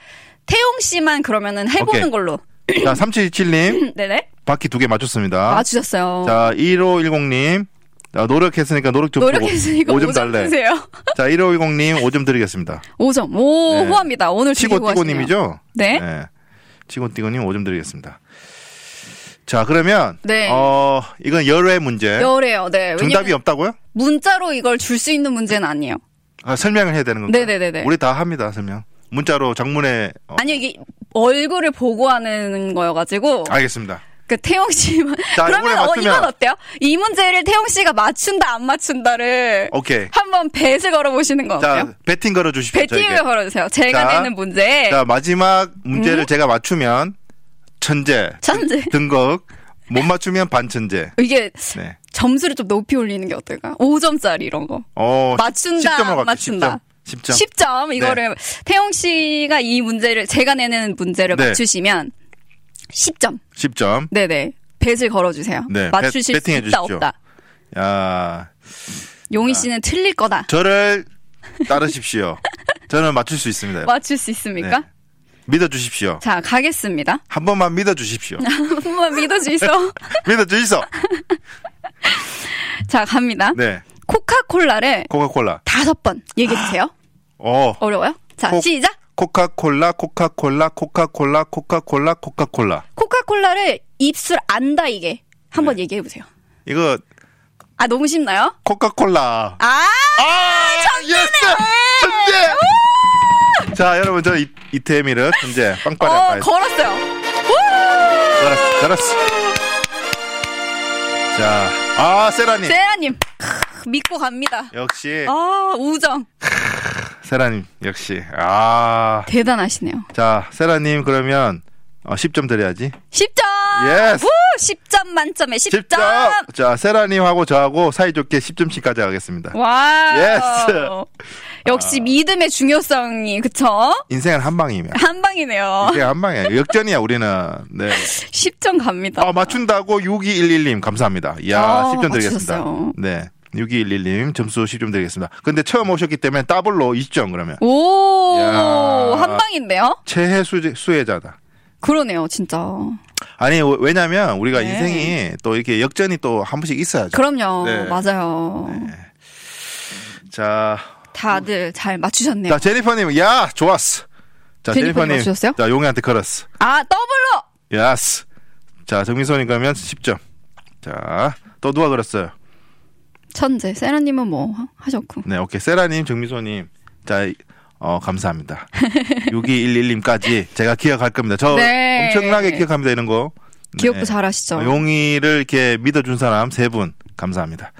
태용 씨만 그러면은 해보는 오케이. 걸로. 자, 삼칠이칠님. 네네. 바퀴 두 개 맞췄습니다. 맞추셨어요. 자, 일오일공님. 자, 노력했으니까 노력 좀 노력했으니까 오 오 점 점 달래. 주세요. 자, 일오일공님 오 점 드리겠습니다. 오 점. 오, 네. 후합니다. 오늘 주기고 치고띠고님이죠? 네. 네. 치고띠고님 오 점 드리겠습니다. 자, 그러면 네. 어, 이건 열외 문제. 열애요. 네. 정답이 왜냐면 없다고요? 문자로 이걸 줄 수 있는 문제는 아니에요. 아, 설명을 해야 되는 건가요? 네네네네. 우리 다 합니다, 설명. 문자로 장문에 어, 아니요, 이게 얼굴을 보고 하는 거여가지고. 알겠습니다. 그 태용 씨만. 자, 그러면 이번에 어, 맞추면- 이건 어때요? 이 문제를 태용 씨가 맞춘다 안 맞춘다를 오케이. 한번 벳을 걸어보시는 거 어때요? 자, 배팅 걸어 주십시오. 배팅을 걸어주세요. 제가 자, 내는 문제. 자, 마지막 문제를 음? 제가 맞추면 천재, 천재. 등극, 못 맞추면 반천재. 이게 네. 점수를 좀 높이 올리는 게 어떨까? 오 점짜리 이런 거. 어, 맞춘다, 십 점으로 안 맞춘다. 십 점. 십 점 이거를 태용 씨가 이 문제를 제가 내는 문제를 네. 맞추시면 십 점. 십 점. 네네. 벳을 걸어주세요. 네, 맞추실 배- 배팅해 수 있다 주십시오. 없다. 야, 용희 씨는 틀릴 거다. 저를 따르십시오. 저는 맞출 수 있습니다. 맞출 수 있습니까? 네. 믿어 주십시오. 자, 가겠습니다. 한 번만 믿어 주십시오. 한 번만 믿어주이소. 믿어 주이소. 자, 갑니다. 네. 코카콜라를 코카콜라. 다섯 번 얘기해주세요. 어. 어려워요? 자, 코- 시작. 코카콜라, 코카콜라, 코카콜라, 코카콜라, 코카콜라. 코카콜라를 입술 안 닿이게 한번 네. 얘기해보세요. 이거 아, 너무 쉽나요? 코카콜라. 아, 아, 예스! 천재! 자, 여러분, 저 이, 이태미르 천재 빵빠레 어, 한번 걸었어요. 잘했어, 잘했어. 자, 아, 세라님. 세라님, 크, 믿고 갑니다. 역시, 아, 우정. 세라님, 역시. 아. 대단하시네요. 자, 세라님, 그러면, 어, 십 점 드려야지. 십 점! 예스! 우, 십 점 만점에 십 점! 십 점! 자, 세라님하고 저하고 사이좋게 십 점씩 가져가겠습니다. 와. 예스! 역시 믿음의 중요성이, 그쵸? 인생은 한 방이면. 한 방이네요. 이게 한 방이야. 역전이야, 우리는. 네. 십 점 갑니다. 아, 맞춘다고 육이일일님 감사합니다. 이야, 아, 십 점 드리겠습니다. 맞추셨어요. 네. 육이일일님 점수 십 점 드리겠습니다. 근데 처음 오셨기 때문에 더블로 이십 점 그러면. 오, 야. 한 방인데요? 최애 수제, 수혜자다. 그러네요, 진짜. 아니, 왜냐면 우리가 네. 인생이 또 이렇게 역전이 또 한 번씩 있어야죠. 그럼요. 네. 맞아요. 자, 다들 잘 맞추셨네요. 자, 제니퍼님, 야, 좋았어. 자, 제니퍼님 제니퍼님. 맞추셨어요? 자, 용이한테 걸었어. 아, 더블로! 야스. 자, 정민선님 그러면 십 점. 자, 또 누가 걸었어요? 천재. 세라님은 뭐 하셨고. 네, 오케이. 세라님, 정미소님. 자, 어, 감사합니다. 육이일일님까지 제가 기억할 겁니다. 저 네. 엄청나게 기억합니다, 이런 거. 기억도 네. 잘하시죠. 어, 용이를 이렇게 믿어준 사람 세 분, 감사합니다.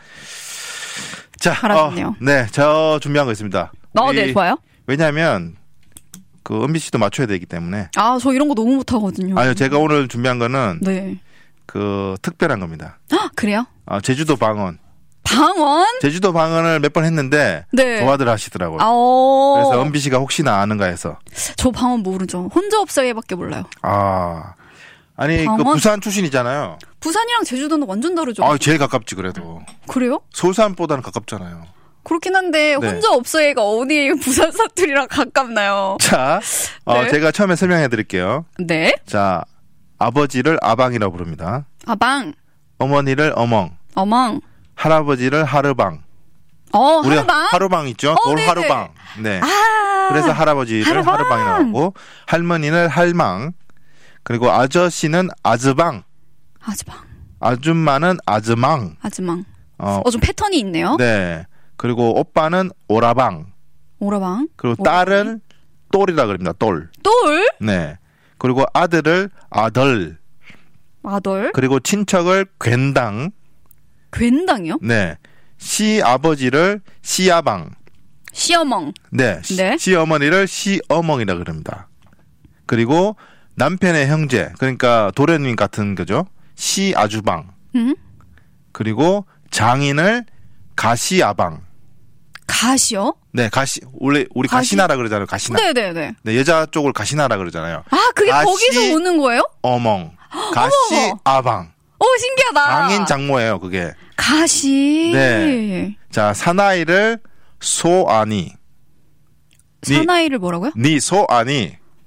자, 잘하셨네요. 어, 네, 저 준비한 거 있습니다. 어, 우리- 네, 좋아요. 왜냐하면, 그, 은비 씨도 맞춰야 되기 때문에. 아, 저 이런 거 너무 못하거든요. 아니요, 제가 오늘 준비한 거는, 네. 그, 특별한 겁니다. 헉, 그래요? 아, 제주도 방언. 방언? 제주도 방언을 몇 번 했는데, 네. 좋아들 하시더라고요. 아, 어. 그래서 은비 씨가 혹시나 아는가 해서. 저 방언 모르죠. 혼자 없어요밖에 몰라요. 아. 아니, 그 방언? 부산 출신이잖아요. 부산이랑 제주도는 완전 다르죠. 아, 제일 가깝지, 그래도. 그래요? 서울사람보다는 가깝잖아요. 그렇긴 한데 네. 혼자 없어요가 어디 부산 사투리랑 가깝나요? 자, 어, 네. 제가 처음에 설명해 드릴게요. 네. 자, 아버지를 아방이라고 부릅니다. 아방, 어머니를 어멍, 어멍, 할아버지를 하르방. 어, 우리 하루방. 하루방 있죠? 어, 돌 네네. 하루방. 네. 아, 그래서 할아버지를 하루방. 하루방이라고 하고, 할머니를 할망, 그리고 아저씨는 아즈방, 아즈방, 아줌마는 아즈망. 아즈망. 어, 어, 좀 패턴이 있네요. 네. 그리고 오빠는 오라방. 오라방. 그리고 오라방. 딸은 똘이라 그럽니다. 똘. 똘, 네. 그리고 아들을 아들. 아덜, 그리고 친척을 괜당. 괜당이요? 네. 시아버지를 시아방. 시어멍. 네. 시, 네. 시어머니를 시어멍이라 그럽니다. 그리고 남편의 형제. 그러니까 도련님 같은 거죠. 시아주방. 음? 그리고 장인을 가시아방. 가시요? 네, 가시. 원래 우리 가시? 가시나라 그러잖아요. 가시나. 네네네. 네, 여자 쪽을 가시나라 그러잖아요. 아, 그게 가시- 거기서 오는 거예요? 어멍. 가시 아방. 오, 신기하다. 장인 장모예요, 그게. 가시. 네. 자, 사나이를 소아니. 니- 사나이를 뭐라고요? 니 소아니.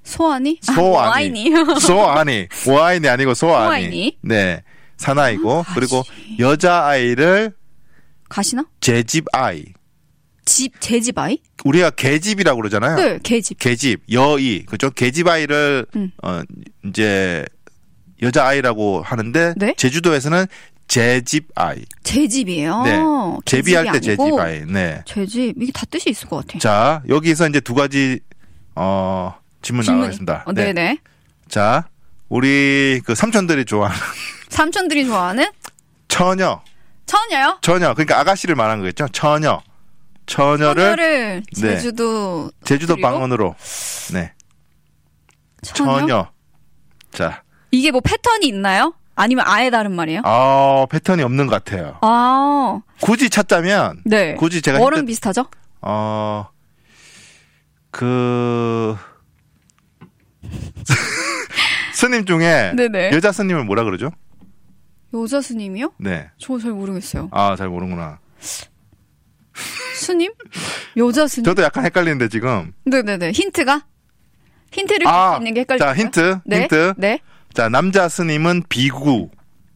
소아니? 소아니. 아, 소아니. 와인이 아니고 소아니. 소아니. 네. 사나이고 아, 그리고 여자아이를 가시나? 제집 아이. 집, 제 집 아이? 우리가 계집이라고 그러잖아요. 네, 개집. 계집, 여이. 그죠? 계집 아이를 음. 어 이제 여자아이라고 하는데 네? 제주도에서는 제집 아이. 제 집이에요. 네. 제비할 때 아니고 제집 아이. 네. 제 집. 이게 다 뜻이 있을 것 같아. 자, 여기서 이제 두 가지 어 질문 질문이. 나가겠습니다. 어, 네네. 자, 우리 그 삼촌들이 좋아하는 삼촌들이 좋아하는 처녀. 처녀요? 처녀. 그러니까 아가씨를 말하는 거겠죠? 처녀. 처녀를, 처녀를 네. 제주도 제주도 드리고? 방언으로. 네. 처녀? 처녀. 자. 이게 뭐 패턴이 있나요? 아니면 아예 다른 말이에요? 어, 패턴이 없는 것 같아요. 아, 굳이 찾자면 네. 굳이 제가 뭐랑 힌트- 비슷하죠? 어, 그 스님 중에 네네. 여자 스님을 뭐라 그러죠? 여자 스님이요? 네. 저 잘 모르겠어요. 아, 잘 모르는구나. 스님? 여자 스님? 저도 약간 헷갈리는데 지금. 네네네. 힌트가? 힌트를 줄 수 아, 있는 게 헷갈리죠? 자, 힌트. 네. 힌트. 네. 자, 남자 스님은 비구.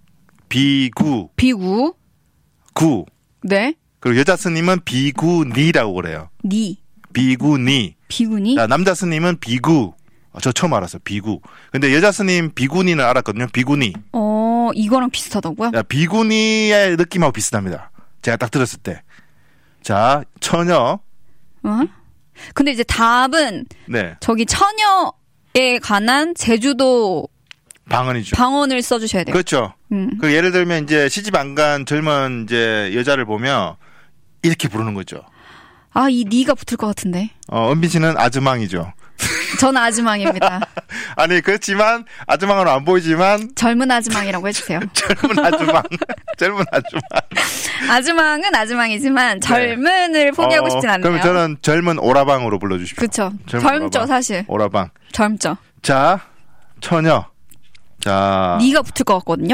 비구. 비구. 구. 네. 그리고 여자 스님은 비구니라고 그래요. 니. 비구니. 비구니? 자, 남자 스님은 비구. 어, 저 처음 알았어요. 비구. 근데 여자 스님 비구니는 알았거든요. 비구니. 어, 이거랑 비슷하다고요? 자, 비구니의 느낌하고 비슷합니다. 제가 딱 들었을 때. 자, 처녀. 어? 근데 이제 답은 네. 저기 처녀에 관한 제주도 방언이죠. 방언을 써주셔야 돼요. 그렇죠. 음. 그 예를 들면 이제 시집 안 간 젊은 이제 여자를 보면 이렇게 부르는 거죠. 아, 이 니가 붙을 것 같은데. 어, 은빈 씨는 아즈망이죠. 저는 아즈망입니다. 아니, 그렇지만 아즈망으로 안 보이지만 젊은 아즈망이라고 해주세요. 젊은 아즈망. 젊은 아즈망. 아즈망은 아즈망이지만 젊은을 포기하고 어, 싶진 않네요. 그러면 저는 젊은 오라방으로 불러주십시오. 그쵸. 젊은 젊죠, 오라방. 사실. 오라방. 젊죠. 자, 처녀. 자. 니가 붙을 것 같거든요.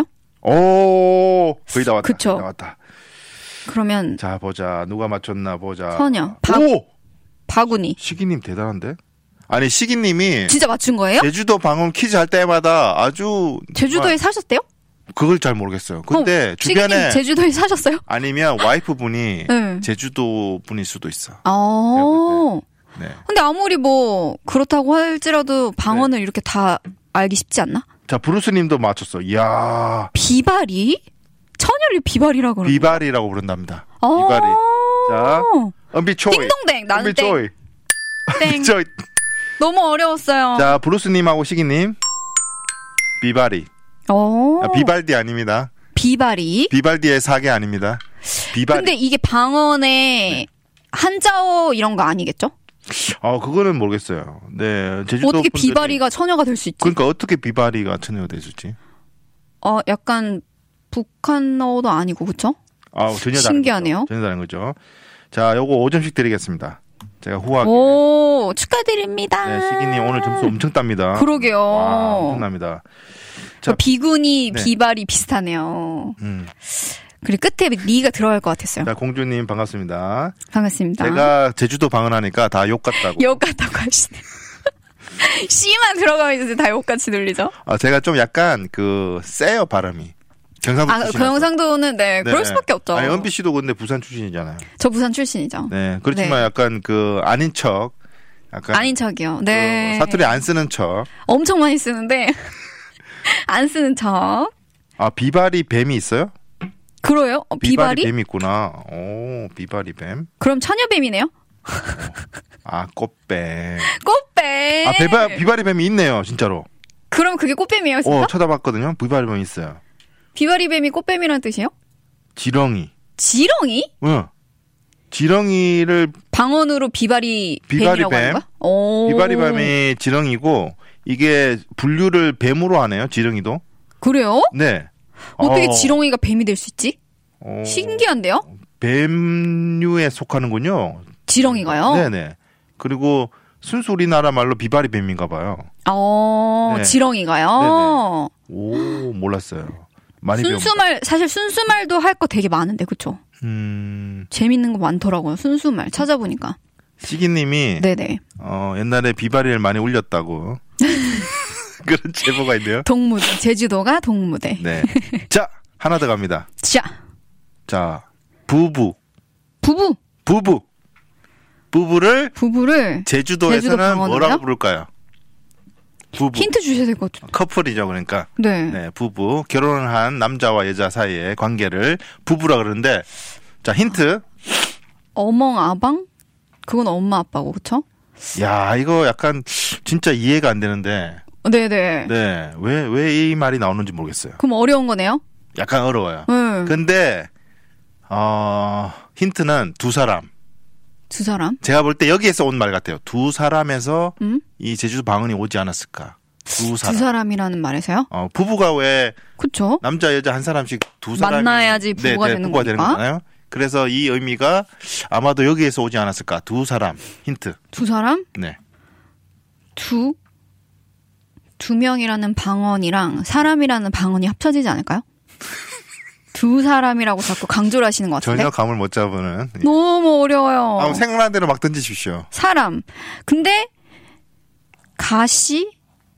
오, 거의 다 왔다. 그쵸. 거의 다 왔다. 그러면 자, 보자. 누가 맞췄나 보자. 처녀. 박- 오! 바구니. 시기님 대단한데? 아니, 시기님이 진짜 맞춘 거예요? 제주도 방언 퀴즈 할 때마다 아주 제주도에 사셨대요? 그걸 잘 모르겠어요. 근데 어, 주변에 시기님 제주도에 사셨어요? 아니면 와이프 분이 네. 제주도 분일 수도 있어. 어. 네. 근데 아무리 뭐 그렇다고 할지라도 방언을 이렇게 다 알기 쉽지 않나? 자, 브루스님도 맞췄어. 이야, 비바리? 처녀를 비바리라고 그러는 비발이라고 부른답니다. 거야? 비발이. 어. 자, 은비 초이. 띵동댕. 나는 은비 초이. 땡. 땡. 저, 너무 어려웠어요. 자, 브루스님하고 시기님. 비발이. 어. 아, 비발디 아닙니다. 비바리. 비발디의 사계 아닙니다. 비발이. 근데 이게 방언에 한자어 이런 거 아니겠죠? 아, 그거는 모르겠어요. 네, 제주도 어떻게 분들이- 비바리가 처녀가 될 수 있지? 그러니까 어떻게 비바리가 처녀가 됐을지. 어, 약간 북한어도 아니고 그쵸? 아, 전혀 다른 신기하네요. 거죠. 전혀 다른 거죠. 자, 요거 오 점씩 드리겠습니다. 제가 후하게. 오, 축하드립니다. 네, 시기님 오늘 점수 엄청 땁니다. 그러게요. 와, 엄청납니다. 자, 그 비구니, 네. 비발이 비슷하네요. 음. 그리고 끝에 니가 들어갈 것 같았어요. 자, 공주님 반갑습니다. 반갑습니다. 제가 제주도 방언하니까 다 욕 같다고. 욕 같다고 하시네. C만 들어가면 이제 다 욕같이 들리죠? 아, 제가 좀 약간 그 세요 발음이. 경상도 아, 출신이라서. 그 영상도는 네, 네. 그럴 수밖에 없죠. 아니, 은비 씨도 근데 부산 출신이잖아요. 저 부산 출신이죠. 네, 그렇지만 네. 약간 그 아닌 척. 약간 아닌 척이요. 네. 그 사투리 안 쓰는 척. 엄청 많이 쓰는데 안 쓰는 척. 아, 비바리 뱀이 있어요? 그래요? 어, 비발이? 뱀이 있구나. 오, 비바리 뱀. 그럼 처녀뱀이네요? 아, 꽃뱀. 꽃뱀. 아, 비바, 비바리 뱀이 있네요, 진짜로. 그럼 그게 꽃뱀이에요, 진짜? 어, 쳐다봤거든요. 비바리 뱀이 있어요. 비바리뱀이 꽃뱀이라는 뜻이에요? 지렁이. 지렁이? 응. 지렁이를, 방언으로 비바리 비바리 뱀이라고 하는 뱀? 거야? 오. 비바리 뱀이 지렁이고, 이게 분류를 뱀으로 하네요, 지렁이도. 그래요? 네. 어떻게 어, 지렁이가 뱀이 될 수 있지? 어, 신기한데요? 뱀류에 속하는군요. 지렁이가요? 네네. 그리고 순수 우리나라 말로 비바리 뱀인가 봐요. 어, 네. 지렁이가요? 오, 몰랐어요. 많이 배운 순수말, 사실 순수말도 할 거 되게 많은데, 그쵸? 음, 재밌는 거 많더라고요, 순수말. 찾아보니까. 시기님이 네네. 어, 옛날에 비바리를 많이 울렸다고. 그런 제보가 있네요. 동무대. 제주도가 동무대. 네. 자, 하나 더 갑니다. 자, 자, 부부. 부부. 부부. 부부를 부부를 제주도 제주도에서는 방언으로요? 뭐라고 부를까요? 부부. 힌트 주셔야 될 것 같아요. 커플이죠, 그러니까. 네. 네, 부부. 결혼을 한 남자와 여자 사이의 관계를 부부라 그러는데, 자, 힌트. 어멍 아방? 그건 엄마 아빠고, 그쵸? 야, 이거 약간 진짜 이해가 안 되는데, 네네. 네, 왜, 왜 이 말이 나오는지 모르겠어요. 그럼 어려운 거네요? 약간 어려워요. 네. 근데, 어, 힌트는 두 사람. 두 사람? 제가 볼 때 여기에서 온 말 같아요. 두 사람에서 음? 이 제주도 방언이 오지 않았을까. 두 사람. 두 사람이라는 말에서요? 어, 부부가 왜 그쵸? 남자, 여자 한 사람씩 두 사람이 만나야지 부부가 네, 네, 되는 부부가 되는 거니까. 거잖아요. 그래서 이 의미가 아마도 여기에서 오지 않았을까. 두 사람. 힌트. 두 사람? 네. 두? 두 명이라는 방언이랑 사람이라는 방언이 합쳐지지 않을까요? 두 사람이라고 자꾸 강조를 하시는 것 같은데? 전혀 감을 못 잡으는. 너무 어려워요. 아, 생각나는 대로 막 던지십시오. 사람. 근데 가시?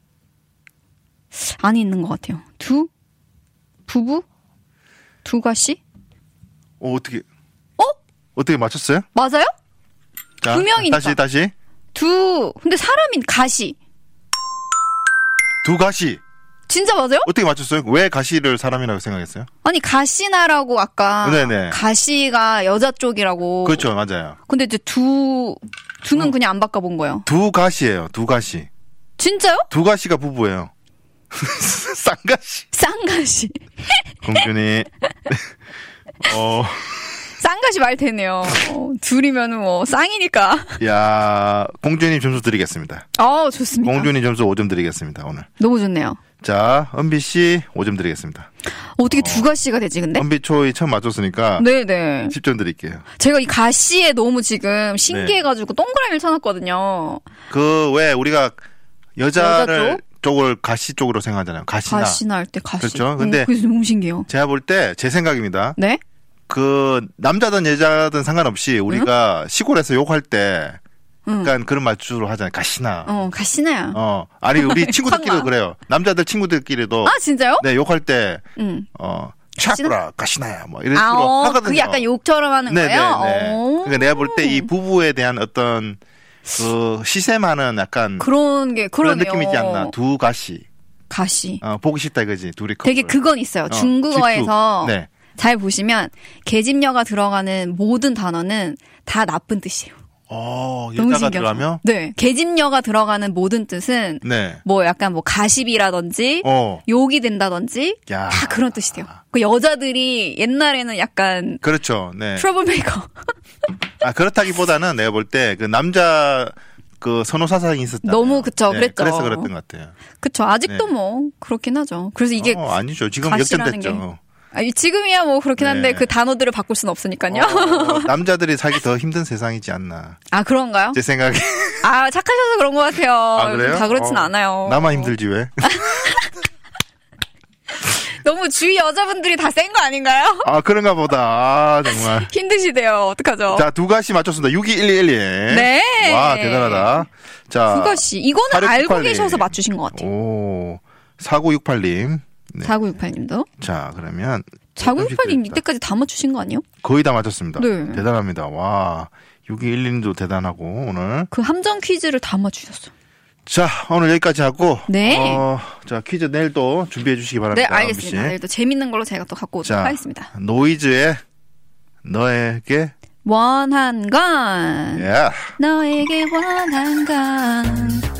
안이 있는 것 같아요. 두? 부부? 두 가시? 어, 어떻게. 어? 어떻게 맞췄어요? 맞아요? 자, 두 명이니까. 다시, 다시. 두, 근데 사람인 가시. 두 가시. 진짜 맞아요? 어떻게 맞췄어요? 왜 가시를 사람이라고 생각했어요? 아니, 가시나라고 아까. 네네. 가시가 여자 쪽이라고. 그렇죠, 맞아요. 근데 이제 두, 두는 두. 그냥 안 바꿔본 거예요. 두 가시예요, 두 가시. 진짜요? 두 가시가 부부예요. 쌍가시. 쌍가시. 공준이. 어, 쌍가시 말 되네요. 어, 둘이면은 뭐, 쌍이니까. 야, 공준이 점수 드리겠습니다. 어, 좋습니다. 공준이 점수 오 점 드리겠습니다, 오늘. 너무 좋네요. 자, 은비 씨 오 점 드리겠습니다. 어떻게 두 가시가 되지, 근데? 은비 초이 처음 맞췄으니까 네네. 십 점 드릴게요. 제가 이 가시에 너무 지금 신기해가지고 동그라미를 쳐놨거든요. 그, 왜 우리가 여자를 여자 쪽을 가시 쪽으로 생각하잖아요. 가시나. 가시나 할 때 가시. 그렇죠. 근데 음, 그래서 너무 신기해요. 제가 볼 때 제 생각입니다. 네? 그 남자든 여자든 상관없이 우리가 시골에서 욕할 때 응. 약간 그런 말투로 하잖아요. 가시나. 어, 가시나야. 어. 아니 우리 친구들끼리도 황마. 그래요. 남자들 친구들끼리도 아, 진짜요? 네, 욕할 때 응. 어, 가시나? 차프라 가시나야 뭐 이런 아, 식으로 어, 하거든요. 그게 약간 욕처럼 하는 네, 거예요? 네, 네. 오. 그러니까 내가 볼 때 이 부부에 대한 어떤 그 시샘하는 약간 그런 게, 그런 그러네요. 느낌이지 않나. 두 가시. 가시. 어, 보고 싶다 이거지. 둘이 커플. 되게 그건 있어요. 어, 중국어에서 질투. 네. 잘 보시면 계집녀가 들어가는 모든 단어는 다 나쁜 뜻이에요. 어, 너무 여자가 신기하죠? 들어가면 네. 계집녀가 들어가는 모든 뜻은 네. 뭐 약간 뭐 가십이라든지 어. 욕이 된다든지 야. 다 그런 뜻이에요. 그 여자들이 옛날에는 약간 그렇죠. 네. 트러블메이커. 아, 그렇다기보다는 내가 볼 때 그 남자 그 선호 사상이 있었다. 너무 그쵸, 그랬죠. 그래서 그랬던 것 같아요. 그쵸. 아직도 네. 뭐 그렇긴 하죠. 그래서 이게 어, 아니죠. 지금 가시라는 역전됐죠. 아니, 지금이야 뭐 그렇긴 한데 네. 그 단어들을 바꿀 수는 없으니까요. 어, 남자들이 살기 더 힘든 세상이지 않나. 아 그런가요? 제 생각에. 아 착하셔서 그런 것 같아요. 아, 그래요? 다 그렇진 어, 않아요. 나만 힘들지 왜? 너무 주위 여자분들이 다 센 거 아닌가요? 아, 그런가 보다. 아, 정말. 힘드시대요. 어떡하죠? 자, 두 가시 맞췄습니다. 육이일이일 님. 네. 와, 대단하다. 자. 두가씨 이거는 알고 사육육팔 님. 계셔서 맞추신 것 같아요. 오. 사구육팔 님. 네. 사구육팔 님도. 자, 그러면. 사구육팔 님 음식도 이때까지 다 맞추신 거 아니에요? 거의 다 맞췄습니다. 네. 대단합니다. 와. 육이일일 님도 대단하고, 오늘. 그 함정 퀴즈를 다 맞추셨어요. 자, 오늘 여기까지 하고. 네. 어, 자, 퀴즈 내일 또 준비해 주시기 네, 바랍니다. 알겠습니다. 은비 씨. 내일도 재밌는 걸로 제가 또 갖고 오도록 자, 하겠습니다. 노이즈의 너에게. 원한 건 예. 너에게 원한 건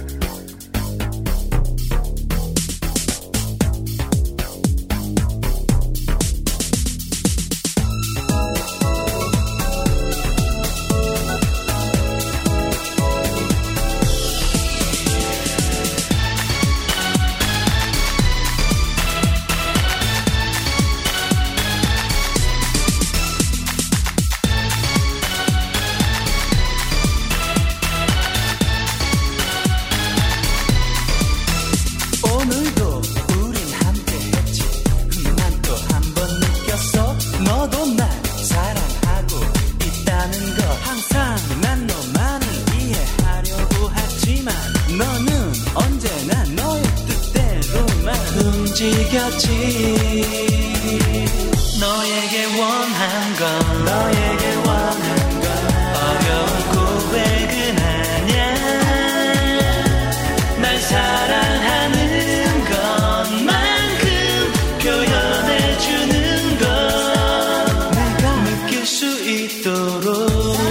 너에게 원한 건 너에게 원한 건 어려운 고백은 아냐 날 사랑하는 것만큼 표현해주는 것 내가 느낄 수 있도록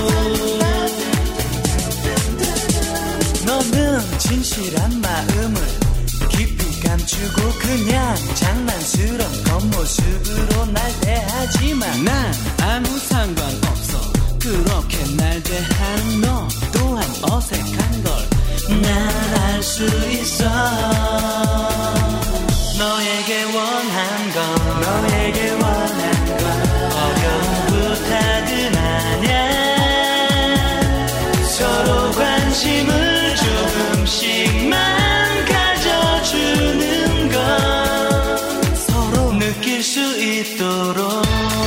너는 진실한 마음을 깊이 감추고 그냥 장난스러운 겉모습으로 날 대하지만 난 아무 상관없어 그렇게 날 대하는 너 또한 어색한 걸 난 알 수 있어 너에게 원한 건 너에게 원한 건 어려운 부탁은 아냐 서로 관심을 조금씩만 가져주는 것 서로 느낄 수 있도록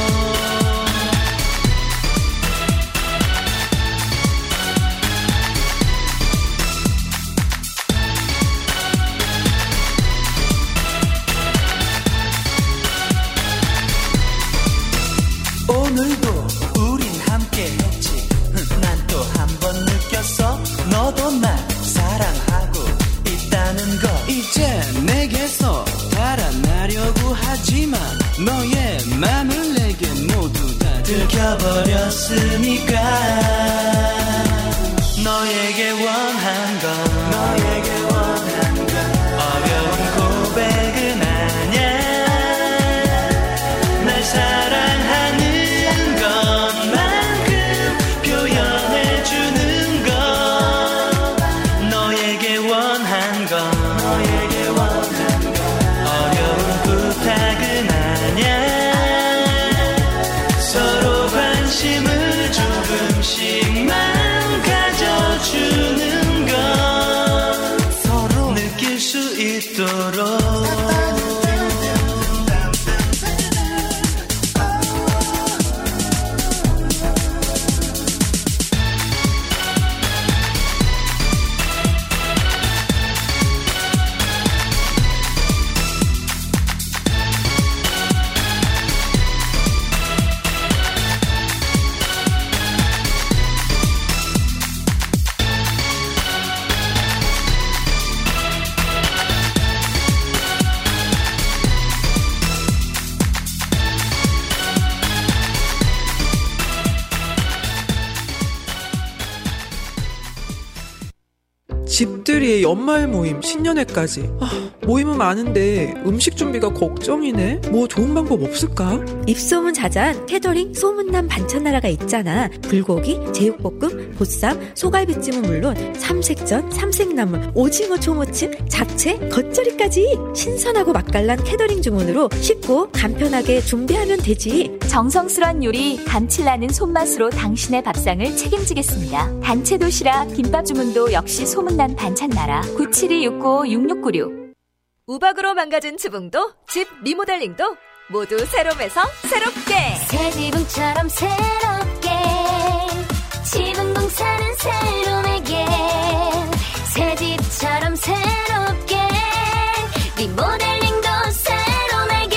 오늘도 우린 함께 했지 난 또 한 번 느꼈어 너도 날 사랑하고 있다는 거 이제 내게서 달아나려고 하지만 너의 맘을 내게 모두 다 들켜버렸으니까 너에게 원한 건 너에게 원한 건 어려운 고백은 아냐 날 사랑하는 조금씩만 가져주는 것 서로 느낄 수 있도록 집들이 연말 모임, 신년회까지. 아, 모임은 많은데 음식 준비가 걱정이네. 뭐 좋은 방법 없을까? 입소문 자자한 캐터링 소문난 반찬 나라가 있잖아. 불고기, 제육볶음, 보쌈, 소갈비찜은 물론 삼색전, 삼색나물, 오징어 초무침, 잡채, 겉절이까지 신선하고 맛깔난 캐터링 주문으로 쉽고 간편하게 준비하면 되지. 정성스런 요리, 감칠나는 손맛으로 당신의 밥상을 책임지겠습니다. 단체 도시락, 김밥 주문도 역시 소문난 반찬 나라. 구칠이육구 육육구육. 우박으로 망가진 지붕도 집 리모델링도 모두 새롬에서 새롭게 새 지붕처럼 새롭게 지붕공사는 새롬에게 새 집처럼 새롭게 리모델링도 새롬에게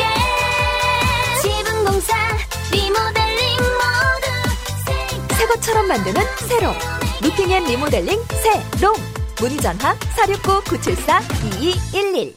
지붕공사 리모델링 모두 새 것처럼 만드는 새롬 루핑 앤 리모델링 새롬 문전화 사육구 구칠사 이이일일.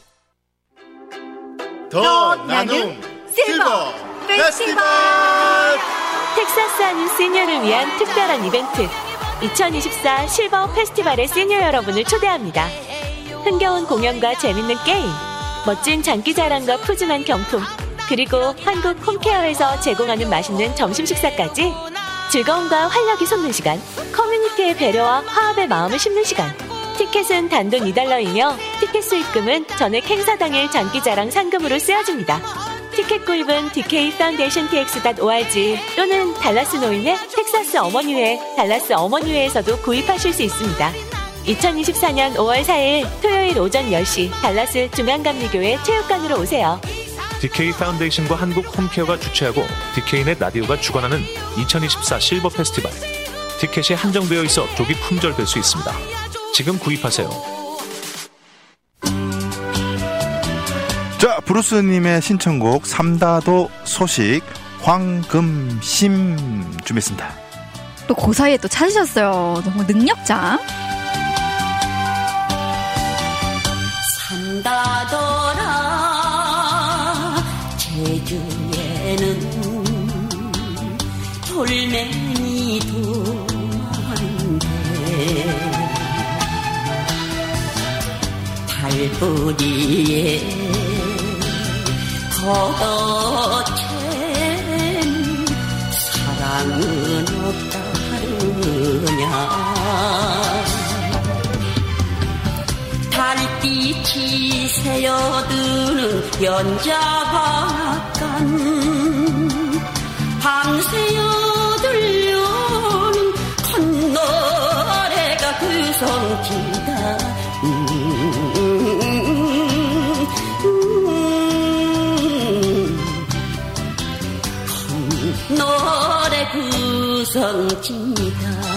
더 나눔 실버 페스티벌 텍사스 하는 시니어를 위한 특별한 이벤트 이천이십사 실버 페스티벌의 시니어 여러분을 초대합니다. 흥겨운 공연과 재밌는 게임, 멋진 장기자랑과 푸짐한 경품, 그리고 한국 홈케어에서 제공하는 맛있는 점심 식사까지 즐거움과 활력이 솟는 시간, 커뮤니티의 배려와 화합의 마음을 심는 시간. 티켓은 단돈 이 달러이며 티켓 수익금은 전액 행사 당일 장기자랑 상금으로 쓰여집니다. 티켓 구입은 디케이 파운데이션 티엑스 닷 오알지 또는 달라스 노인의 텍사스 어머니회, 달라스 어머니회에서도 구입하실 수 있습니다. 이천이십사년 오월 사일 토요일 오전 열 시 달라스 중앙감리교회 체육관으로 오세요. 디케이 파운데이션과 한국 홈케어가 주최하고 디케이넷 라디오가 주관하는 이천이십사 실버 페스티벌. 티켓이 한정되어 있어 조기 품절될 수 있습니다. 지금 구입하세요. 자, 브루스님의 신청곡 삼다도 소식 황금심 준비했습니다. 또 그 사이에 또 찾으셨어요. 너무 능력자. 산다더라 제주에는 돌멩이도 많은데 달뿌리에 걷어챈 사랑은 없다르냐 달빛이 새어드는 연자바간 밤새어 들려오는 콧노래가 그성지다 음, 음, 콧노래 그성지다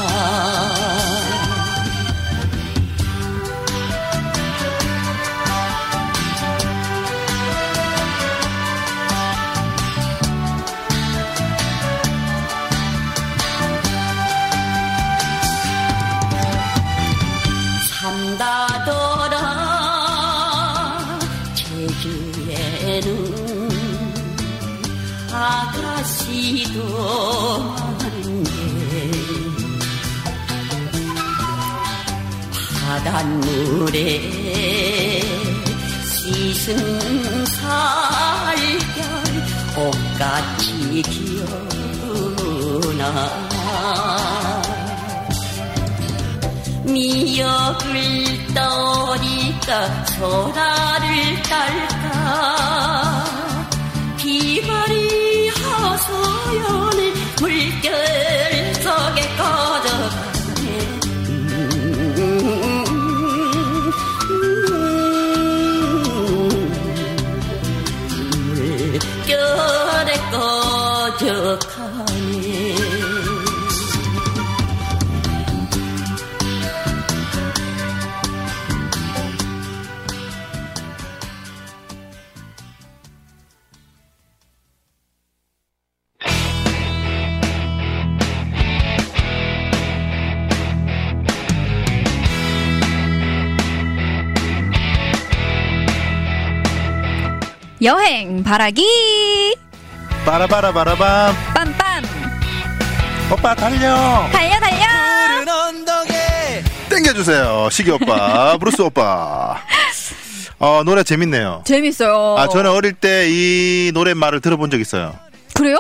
산다더라 제주에는 아가씨도 많은데 바닷물에 씻은 살결 옷같이 기어나 미역을 떠니까 소라를 딸까 비바리 하소연을 물결 속에 꺼져가네 음, 음, 물결에 꺼져가네 여행 바라기 빠라바라바라밤 빰빰 오빠 달려 달려 달려 땡겨주세요 시기 오빠 브루스 오빠. 어 노래 재밌네요. 재밌어요. 아 저는 어릴 때 이 노랫말을 들어본 적 있어요. 그래요?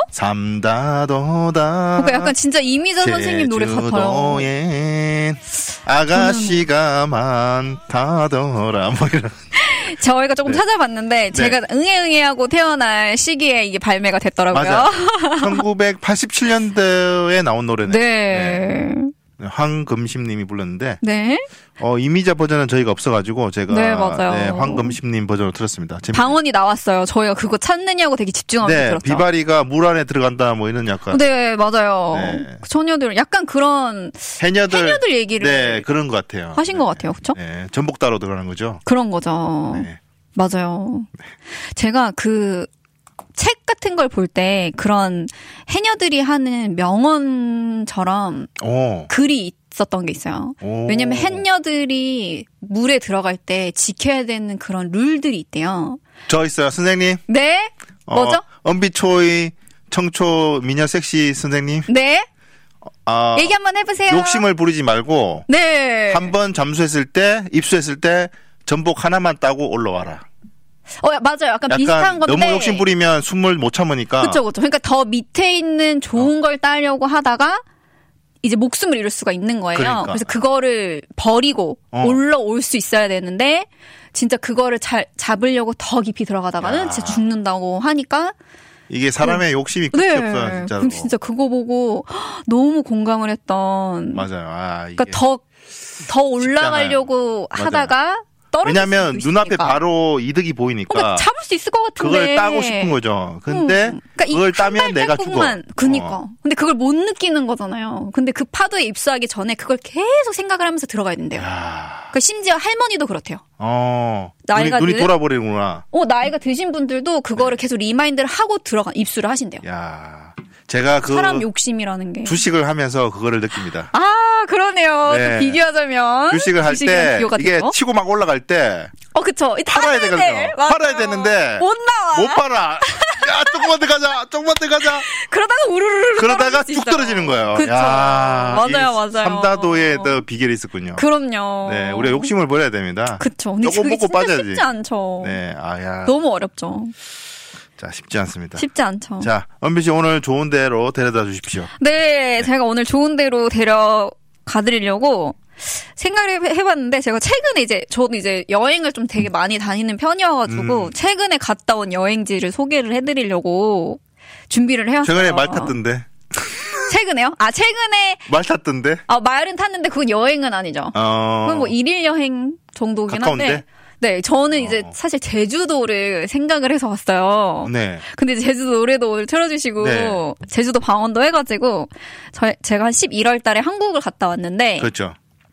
삼다도다 그러니까 약간 진짜 이미자 선생님 노래 같아요. 제주도엔 아가씨가 많다더라 뭐 이런. 저희가 조금 네. 찾아봤는데 제가 네. 응애응애하고 태어날 시기에 이게 발매가 됐더라고요. 맞아. 천구백팔십칠 년도에 나온 노래네. 네. 네. 황금심님이 불렀는데 네. 어, 이미자 버전은 저희가 없어가지고 제가 네, 맞아요. 네, 황금심님 버전을 들었습니다. 재밌... 방언이 나왔어요. 저희가 그거 찾느냐고 되게 집중하면서 네, 들었죠. 비바리가 물 안에 들어간다 뭐 이런 약간. 네, 맞아요. 네. 처녀들 약간 그런 해녀들, 해녀들 얘기를 네, 그런 것 같아요. 하신 네. 것 같아요. 그렇죠? 네, 전복 따러 들어가는 거죠. 그런 거죠. 네. 맞아요. 제가 그 책 같은 걸 볼 때 그런 해녀들이 하는 명언처럼 오. 글이 있었던 게 있어요. 오. 왜냐면 해녀들이 물에 들어갈 때 지켜야 되는 그런 룰들이 있대요. 저 있어요, 선생님. 네? 뭐죠? 어, 은비초이 청초 미녀 섹시 선생님. 네? 아, 얘기 한번 해보세요. 욕심을 부리지 말고. 네. 한 번 잠수했을 때, 입수했을 때 전복 하나만 따고 올라와라. 어, 맞아요. 약간, 약간 비슷한 건데. 너무 욕심 부리면 숨을 못 참으니까. 그쵸, 그쵸. 그러니까 더 밑에 있는 좋은 어. 걸 따려고 하다가 이제 목숨을 잃을 수가 있는 거예요. 그러니까. 그래서 그거를 버리고 어. 올라올 수 있어야 되는데 진짜 그거를 잘 잡으려고 더 깊이 들어가다가는 야. 진짜 죽는다고 하니까. 이게 사람의 그, 욕심이 끝이 네. 없어요, 진짜로. 그럼 진짜 그거 보고 너무 공감을 했던. 맞아요. 아, 이게. 그러니까 더, 더 올라가려고 않아요. 하다가 떨어질 왜냐면 수도 눈앞에 있으니까. 바로 이득이 보이니까 그러니까 잡을 수 있을 것 같은데. 그걸 따고 싶은 거죠. 근데 음, 그러니까 그걸 따면 내가 죽어. 그니까. 어. 근데 그걸 못 느끼는 거잖아요. 근데 그 파도에 입수하기 전에 그걸 계속 생각을 하면서 들어가야 된대요. 그러니까 심지어 할머니도 그렇대요. 어. 나이가 눈이, 눈이 드- 돌아버리는구나. 어, 나이가 드신 분들도 그거를 계속 리마인드를 하고 들어가 입수를 하신대요. 야, 제가 그 사람 욕심이라는 게. 주식을 하면서 그거를 느낍니다. 아, 그러네요. 네. 또 비교하자면. 주식을 할 주식이랑 때 비교가 이게 되죠? 치고 막 올라갈 때 어, 그쵸. 팔아야 되거든요. 맞아요. 팔아야 되는데 못 나와. 못 팔아. 야, 조금만 더 가자. 조금만 더 가자. 그러다가 우르르르 그러다가 떨어질 수 쭉 있어요. 떨어지는 거예요. 그쵸. 야, 맞아요, 이 맞아요. 삼다도의 또 비결이 있었군요. 그럼요. 네, 우리가 욕심을 버려야 됩니다. 그쵸. 근데 조금 그게 먹고 진짜 빠져야지. 쉽지 않죠. 네, 아야. 너무 어렵죠. 자, 쉽지 않습니다. 쉽지 않죠. 자, 은비 씨 오늘 좋은 데로 데려다 주십시오. 네, 제가 오늘 좋은 데로 데려가드리려고 생각을 해- 해봤는데, 제가 최근에 이제, 저도 이제 여행을 좀 되게 많이 다니는 편이어가지고, 음. 최근에 갔다 온 여행지를 소개를 해드리려고 준비를 해왔어요. 최근에 말 탔던데. 최근에요? 아, 최근에, 말 탔던데. 아, 말은 탔는데 그건 여행은 아니죠. 어. 그건 뭐 일일 여행 정도긴 한데. 가까운데? 네, 저는 이제 사실 제주도를 생각을 해서 왔어요. 네. 근데 이제 제주도 노래도 오늘 틀어주시고, 네. 제주도 방언도 해가지고, 저, 제가 한 십일월 달에 한국을 갔다 왔는데, 그렇죠.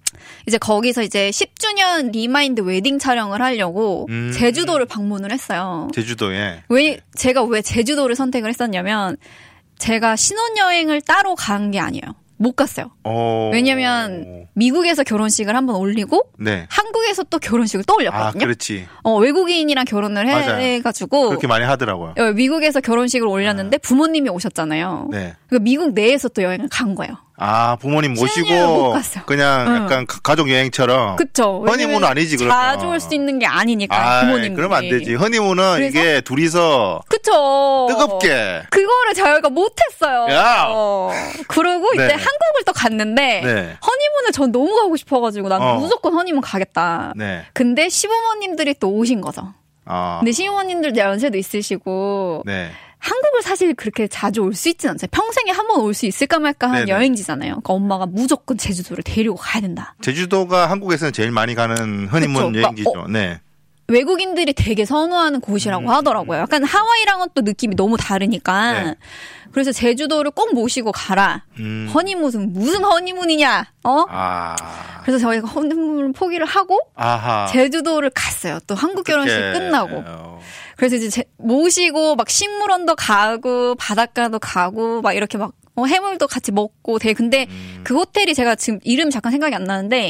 이제 거기서 이제 십 주년 리마인드 웨딩 촬영을 하려고, 음. 제주도를 방문을 했어요. 제주도에. 왜, 제가 왜 제주도를 선택을 했었냐면, 제가 신혼여행을 따로 간 게 아니에요. 못 갔어요. 어. 왜냐면, 미국에서 결혼식을 한번 올리고, 네. 한국에서 또 결혼식을 또 아, 올렸거든요. 그렇지. 어, 외국인이랑 결혼을 맞아요. 해가지고. 그렇게 많이 하더라고요. 어, 미국에서 결혼식을 올렸는데 부모님이 오셨잖아요. 네. 그러니까 미국 내에서 또 여행을 간 거예요. 아, 부모님 신혼여행을 못 모시고 갔어요. 그냥 응. 약간 가- 가족 여행처럼. 그쵸. 허니문 아니지, 그러면. 자주 올 수 있는 게 아니니까, 아, 부모님들이. 그러면 안 되지. 허니문은 그래서? 이게 둘이서 그쵸. 뜨겁게. 그거를 저희가 못했어요. 야. 어. 그러고 네. 이제 한국을 또 갔는데, 네. 허니문을 전 너무 가고 싶어가지고, 난 어. 무조건 허니문 가겠다. 네. 근데 시부모님들이 또 오신 거죠. 아. 근데 시부모님들 연세도 있으시고, 네. 한국을 사실 그렇게 자주 올 수 있진 않잖아요. 평생에 한 번 올 수 있을까 말까 하는 네네. 여행지잖아요. 그러니까 엄마가 무조건 제주도를 데리고 가야 된다. 제주도가 한국에서는 제일 많이 가는 허니문 그쵸. 여행지죠. 그러니까, 어, 네. 외국인들이 되게 선호하는 곳이라고 음. 하더라고요. 약간 하와이랑은 또 느낌이 너무 다르니까. 네. 그래서 제주도를 꼭 모시고 가라. 음. 허니문은 무슨 허니문이냐? 어? 아. 그래서 저희가 허니문을 포기를 하고 아하. 제주도를 갔어요. 또 한국 결혼식 그렇게, 끝나고. 어. 그래서 이제 제- 모시고 막 식물원도 가고 바닷가도 가고 막 이렇게 막 어, 해물도 같이 먹고 되게 근데 음. 그 호텔이 제가 지금 이름 잠깐 생각이 안 나는데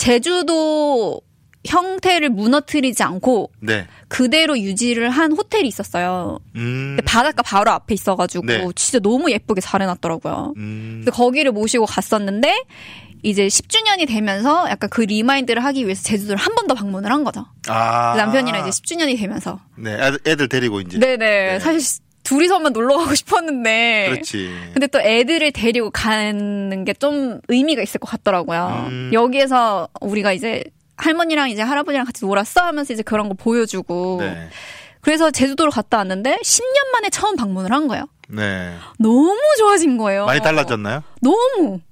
제주도 형태를 무너뜨리지 않고 네. 그대로 유지를 한 호텔이 있었어요. 음. 근데 바닷가 바로 앞에 있어가지고 네. 진짜 너무 예쁘게 잘 해놨더라고요. 음. 그래서 거기를 모시고 갔었는데 이제 십 주년이 되면서 약간 그 리마인드를 하기 위해서 제주도를 한 번 더 방문을 한 거죠. 아. 남편이랑 이제 십 주년이 되면서. 네. 애들, 애들 데리고 이제. 네네. 사실 둘이서만 놀러 가고 싶었는데. 그렇지. 근데 또 애들을 데리고 가는 게 좀 의미가 있을 것 같더라고요. 음. 여기에서 우리가 이제 할머니랑 이제 할아버지랑 같이 놀았어 하면서 이제 그런 거 보여주고. 네. 그래서 제주도를 갔다 왔는데 십 년 만에 처음 방문을 한 거예요. 네. 너무 좋아진 거예요. 많이 달라졌나요? 너무.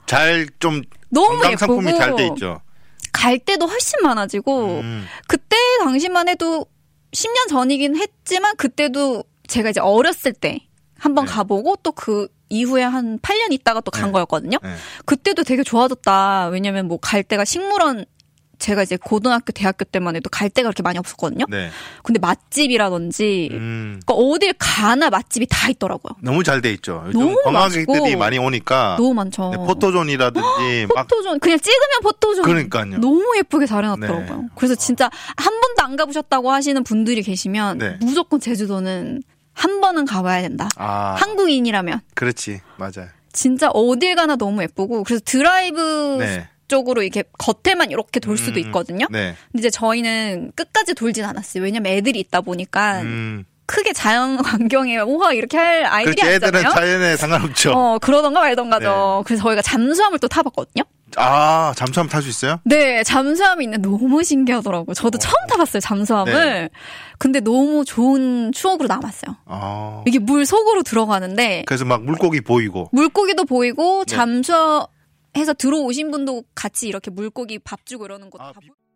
잘 좀 너무 관광 상품이 예쁘고. 잘 돼 있죠. 갈 때도 훨씬 많아지고 음. 그때 당시만 해도 십 년 전이긴 했지만 그때도 제가 이제 어렸을 때 한번 네. 가보고 또 그 이후에 한 팔 년 있다가 또 간 네. 거였거든요. 네. 그때도 되게 좋아졌다. 왜냐면 뭐 갈 때가 식물원 제가 이제 고등학교, 대학교 때만 해도 갈 데가 그렇게 많이 없었거든요. 네. 근데 맛집이라든지 음. 그러니까 어딜 가나 맛집이 다 있더라고요. 너무 잘 돼 있죠. 요즘 너무 관광객들이 맛있고. 많이 오니까 너무 많죠. 네, 포토존이라든지 막 포토존 그냥 찍으면 포토존. 그러니까요. 너무 예쁘게 잘 해놨더라고요. 네. 그래서 진짜 한 번도 안 가보셨다고 하시는 분들이 계시면 네. 무조건 제주도는 한 번은 가봐야 된다. 아. 한국인이라면 그렇지. 맞아요. 진짜 어딜 가나 너무 예쁘고 그래서 드라이브 네. 쪽으로 이렇게 겉에만 이렇게 돌 수도 음, 있거든요. 네. 근데 이제 저희는 끝까지 돌진 않았어요. 왜냐면 애들이 있다 보니까 음. 크게 자연 환경에 우와 이렇게 할 아이들이 그렇지. 애들은 아니잖아요. 자연에 상관없죠. 어 그러던가 말던가죠. 네. 그래서 저희가 잠수함을 또 타봤거든요. 아, 잠수함 탈 수 있어요? 네, 잠수함이 있는데 너무 신기하더라고요. 저도 어. 처음 타봤어요, 잠수함을. 네. 근데 너무 좋은 추억으로 남았어요. 아. 이게 물 속으로 들어가는데 그래서 막 물고기 보이고. 물고기도 보이고 네. 잠수해서 들어오신 분도 같이 이렇게 물고기 밥 주고 이러는 것도 아, 다 비- 보이고.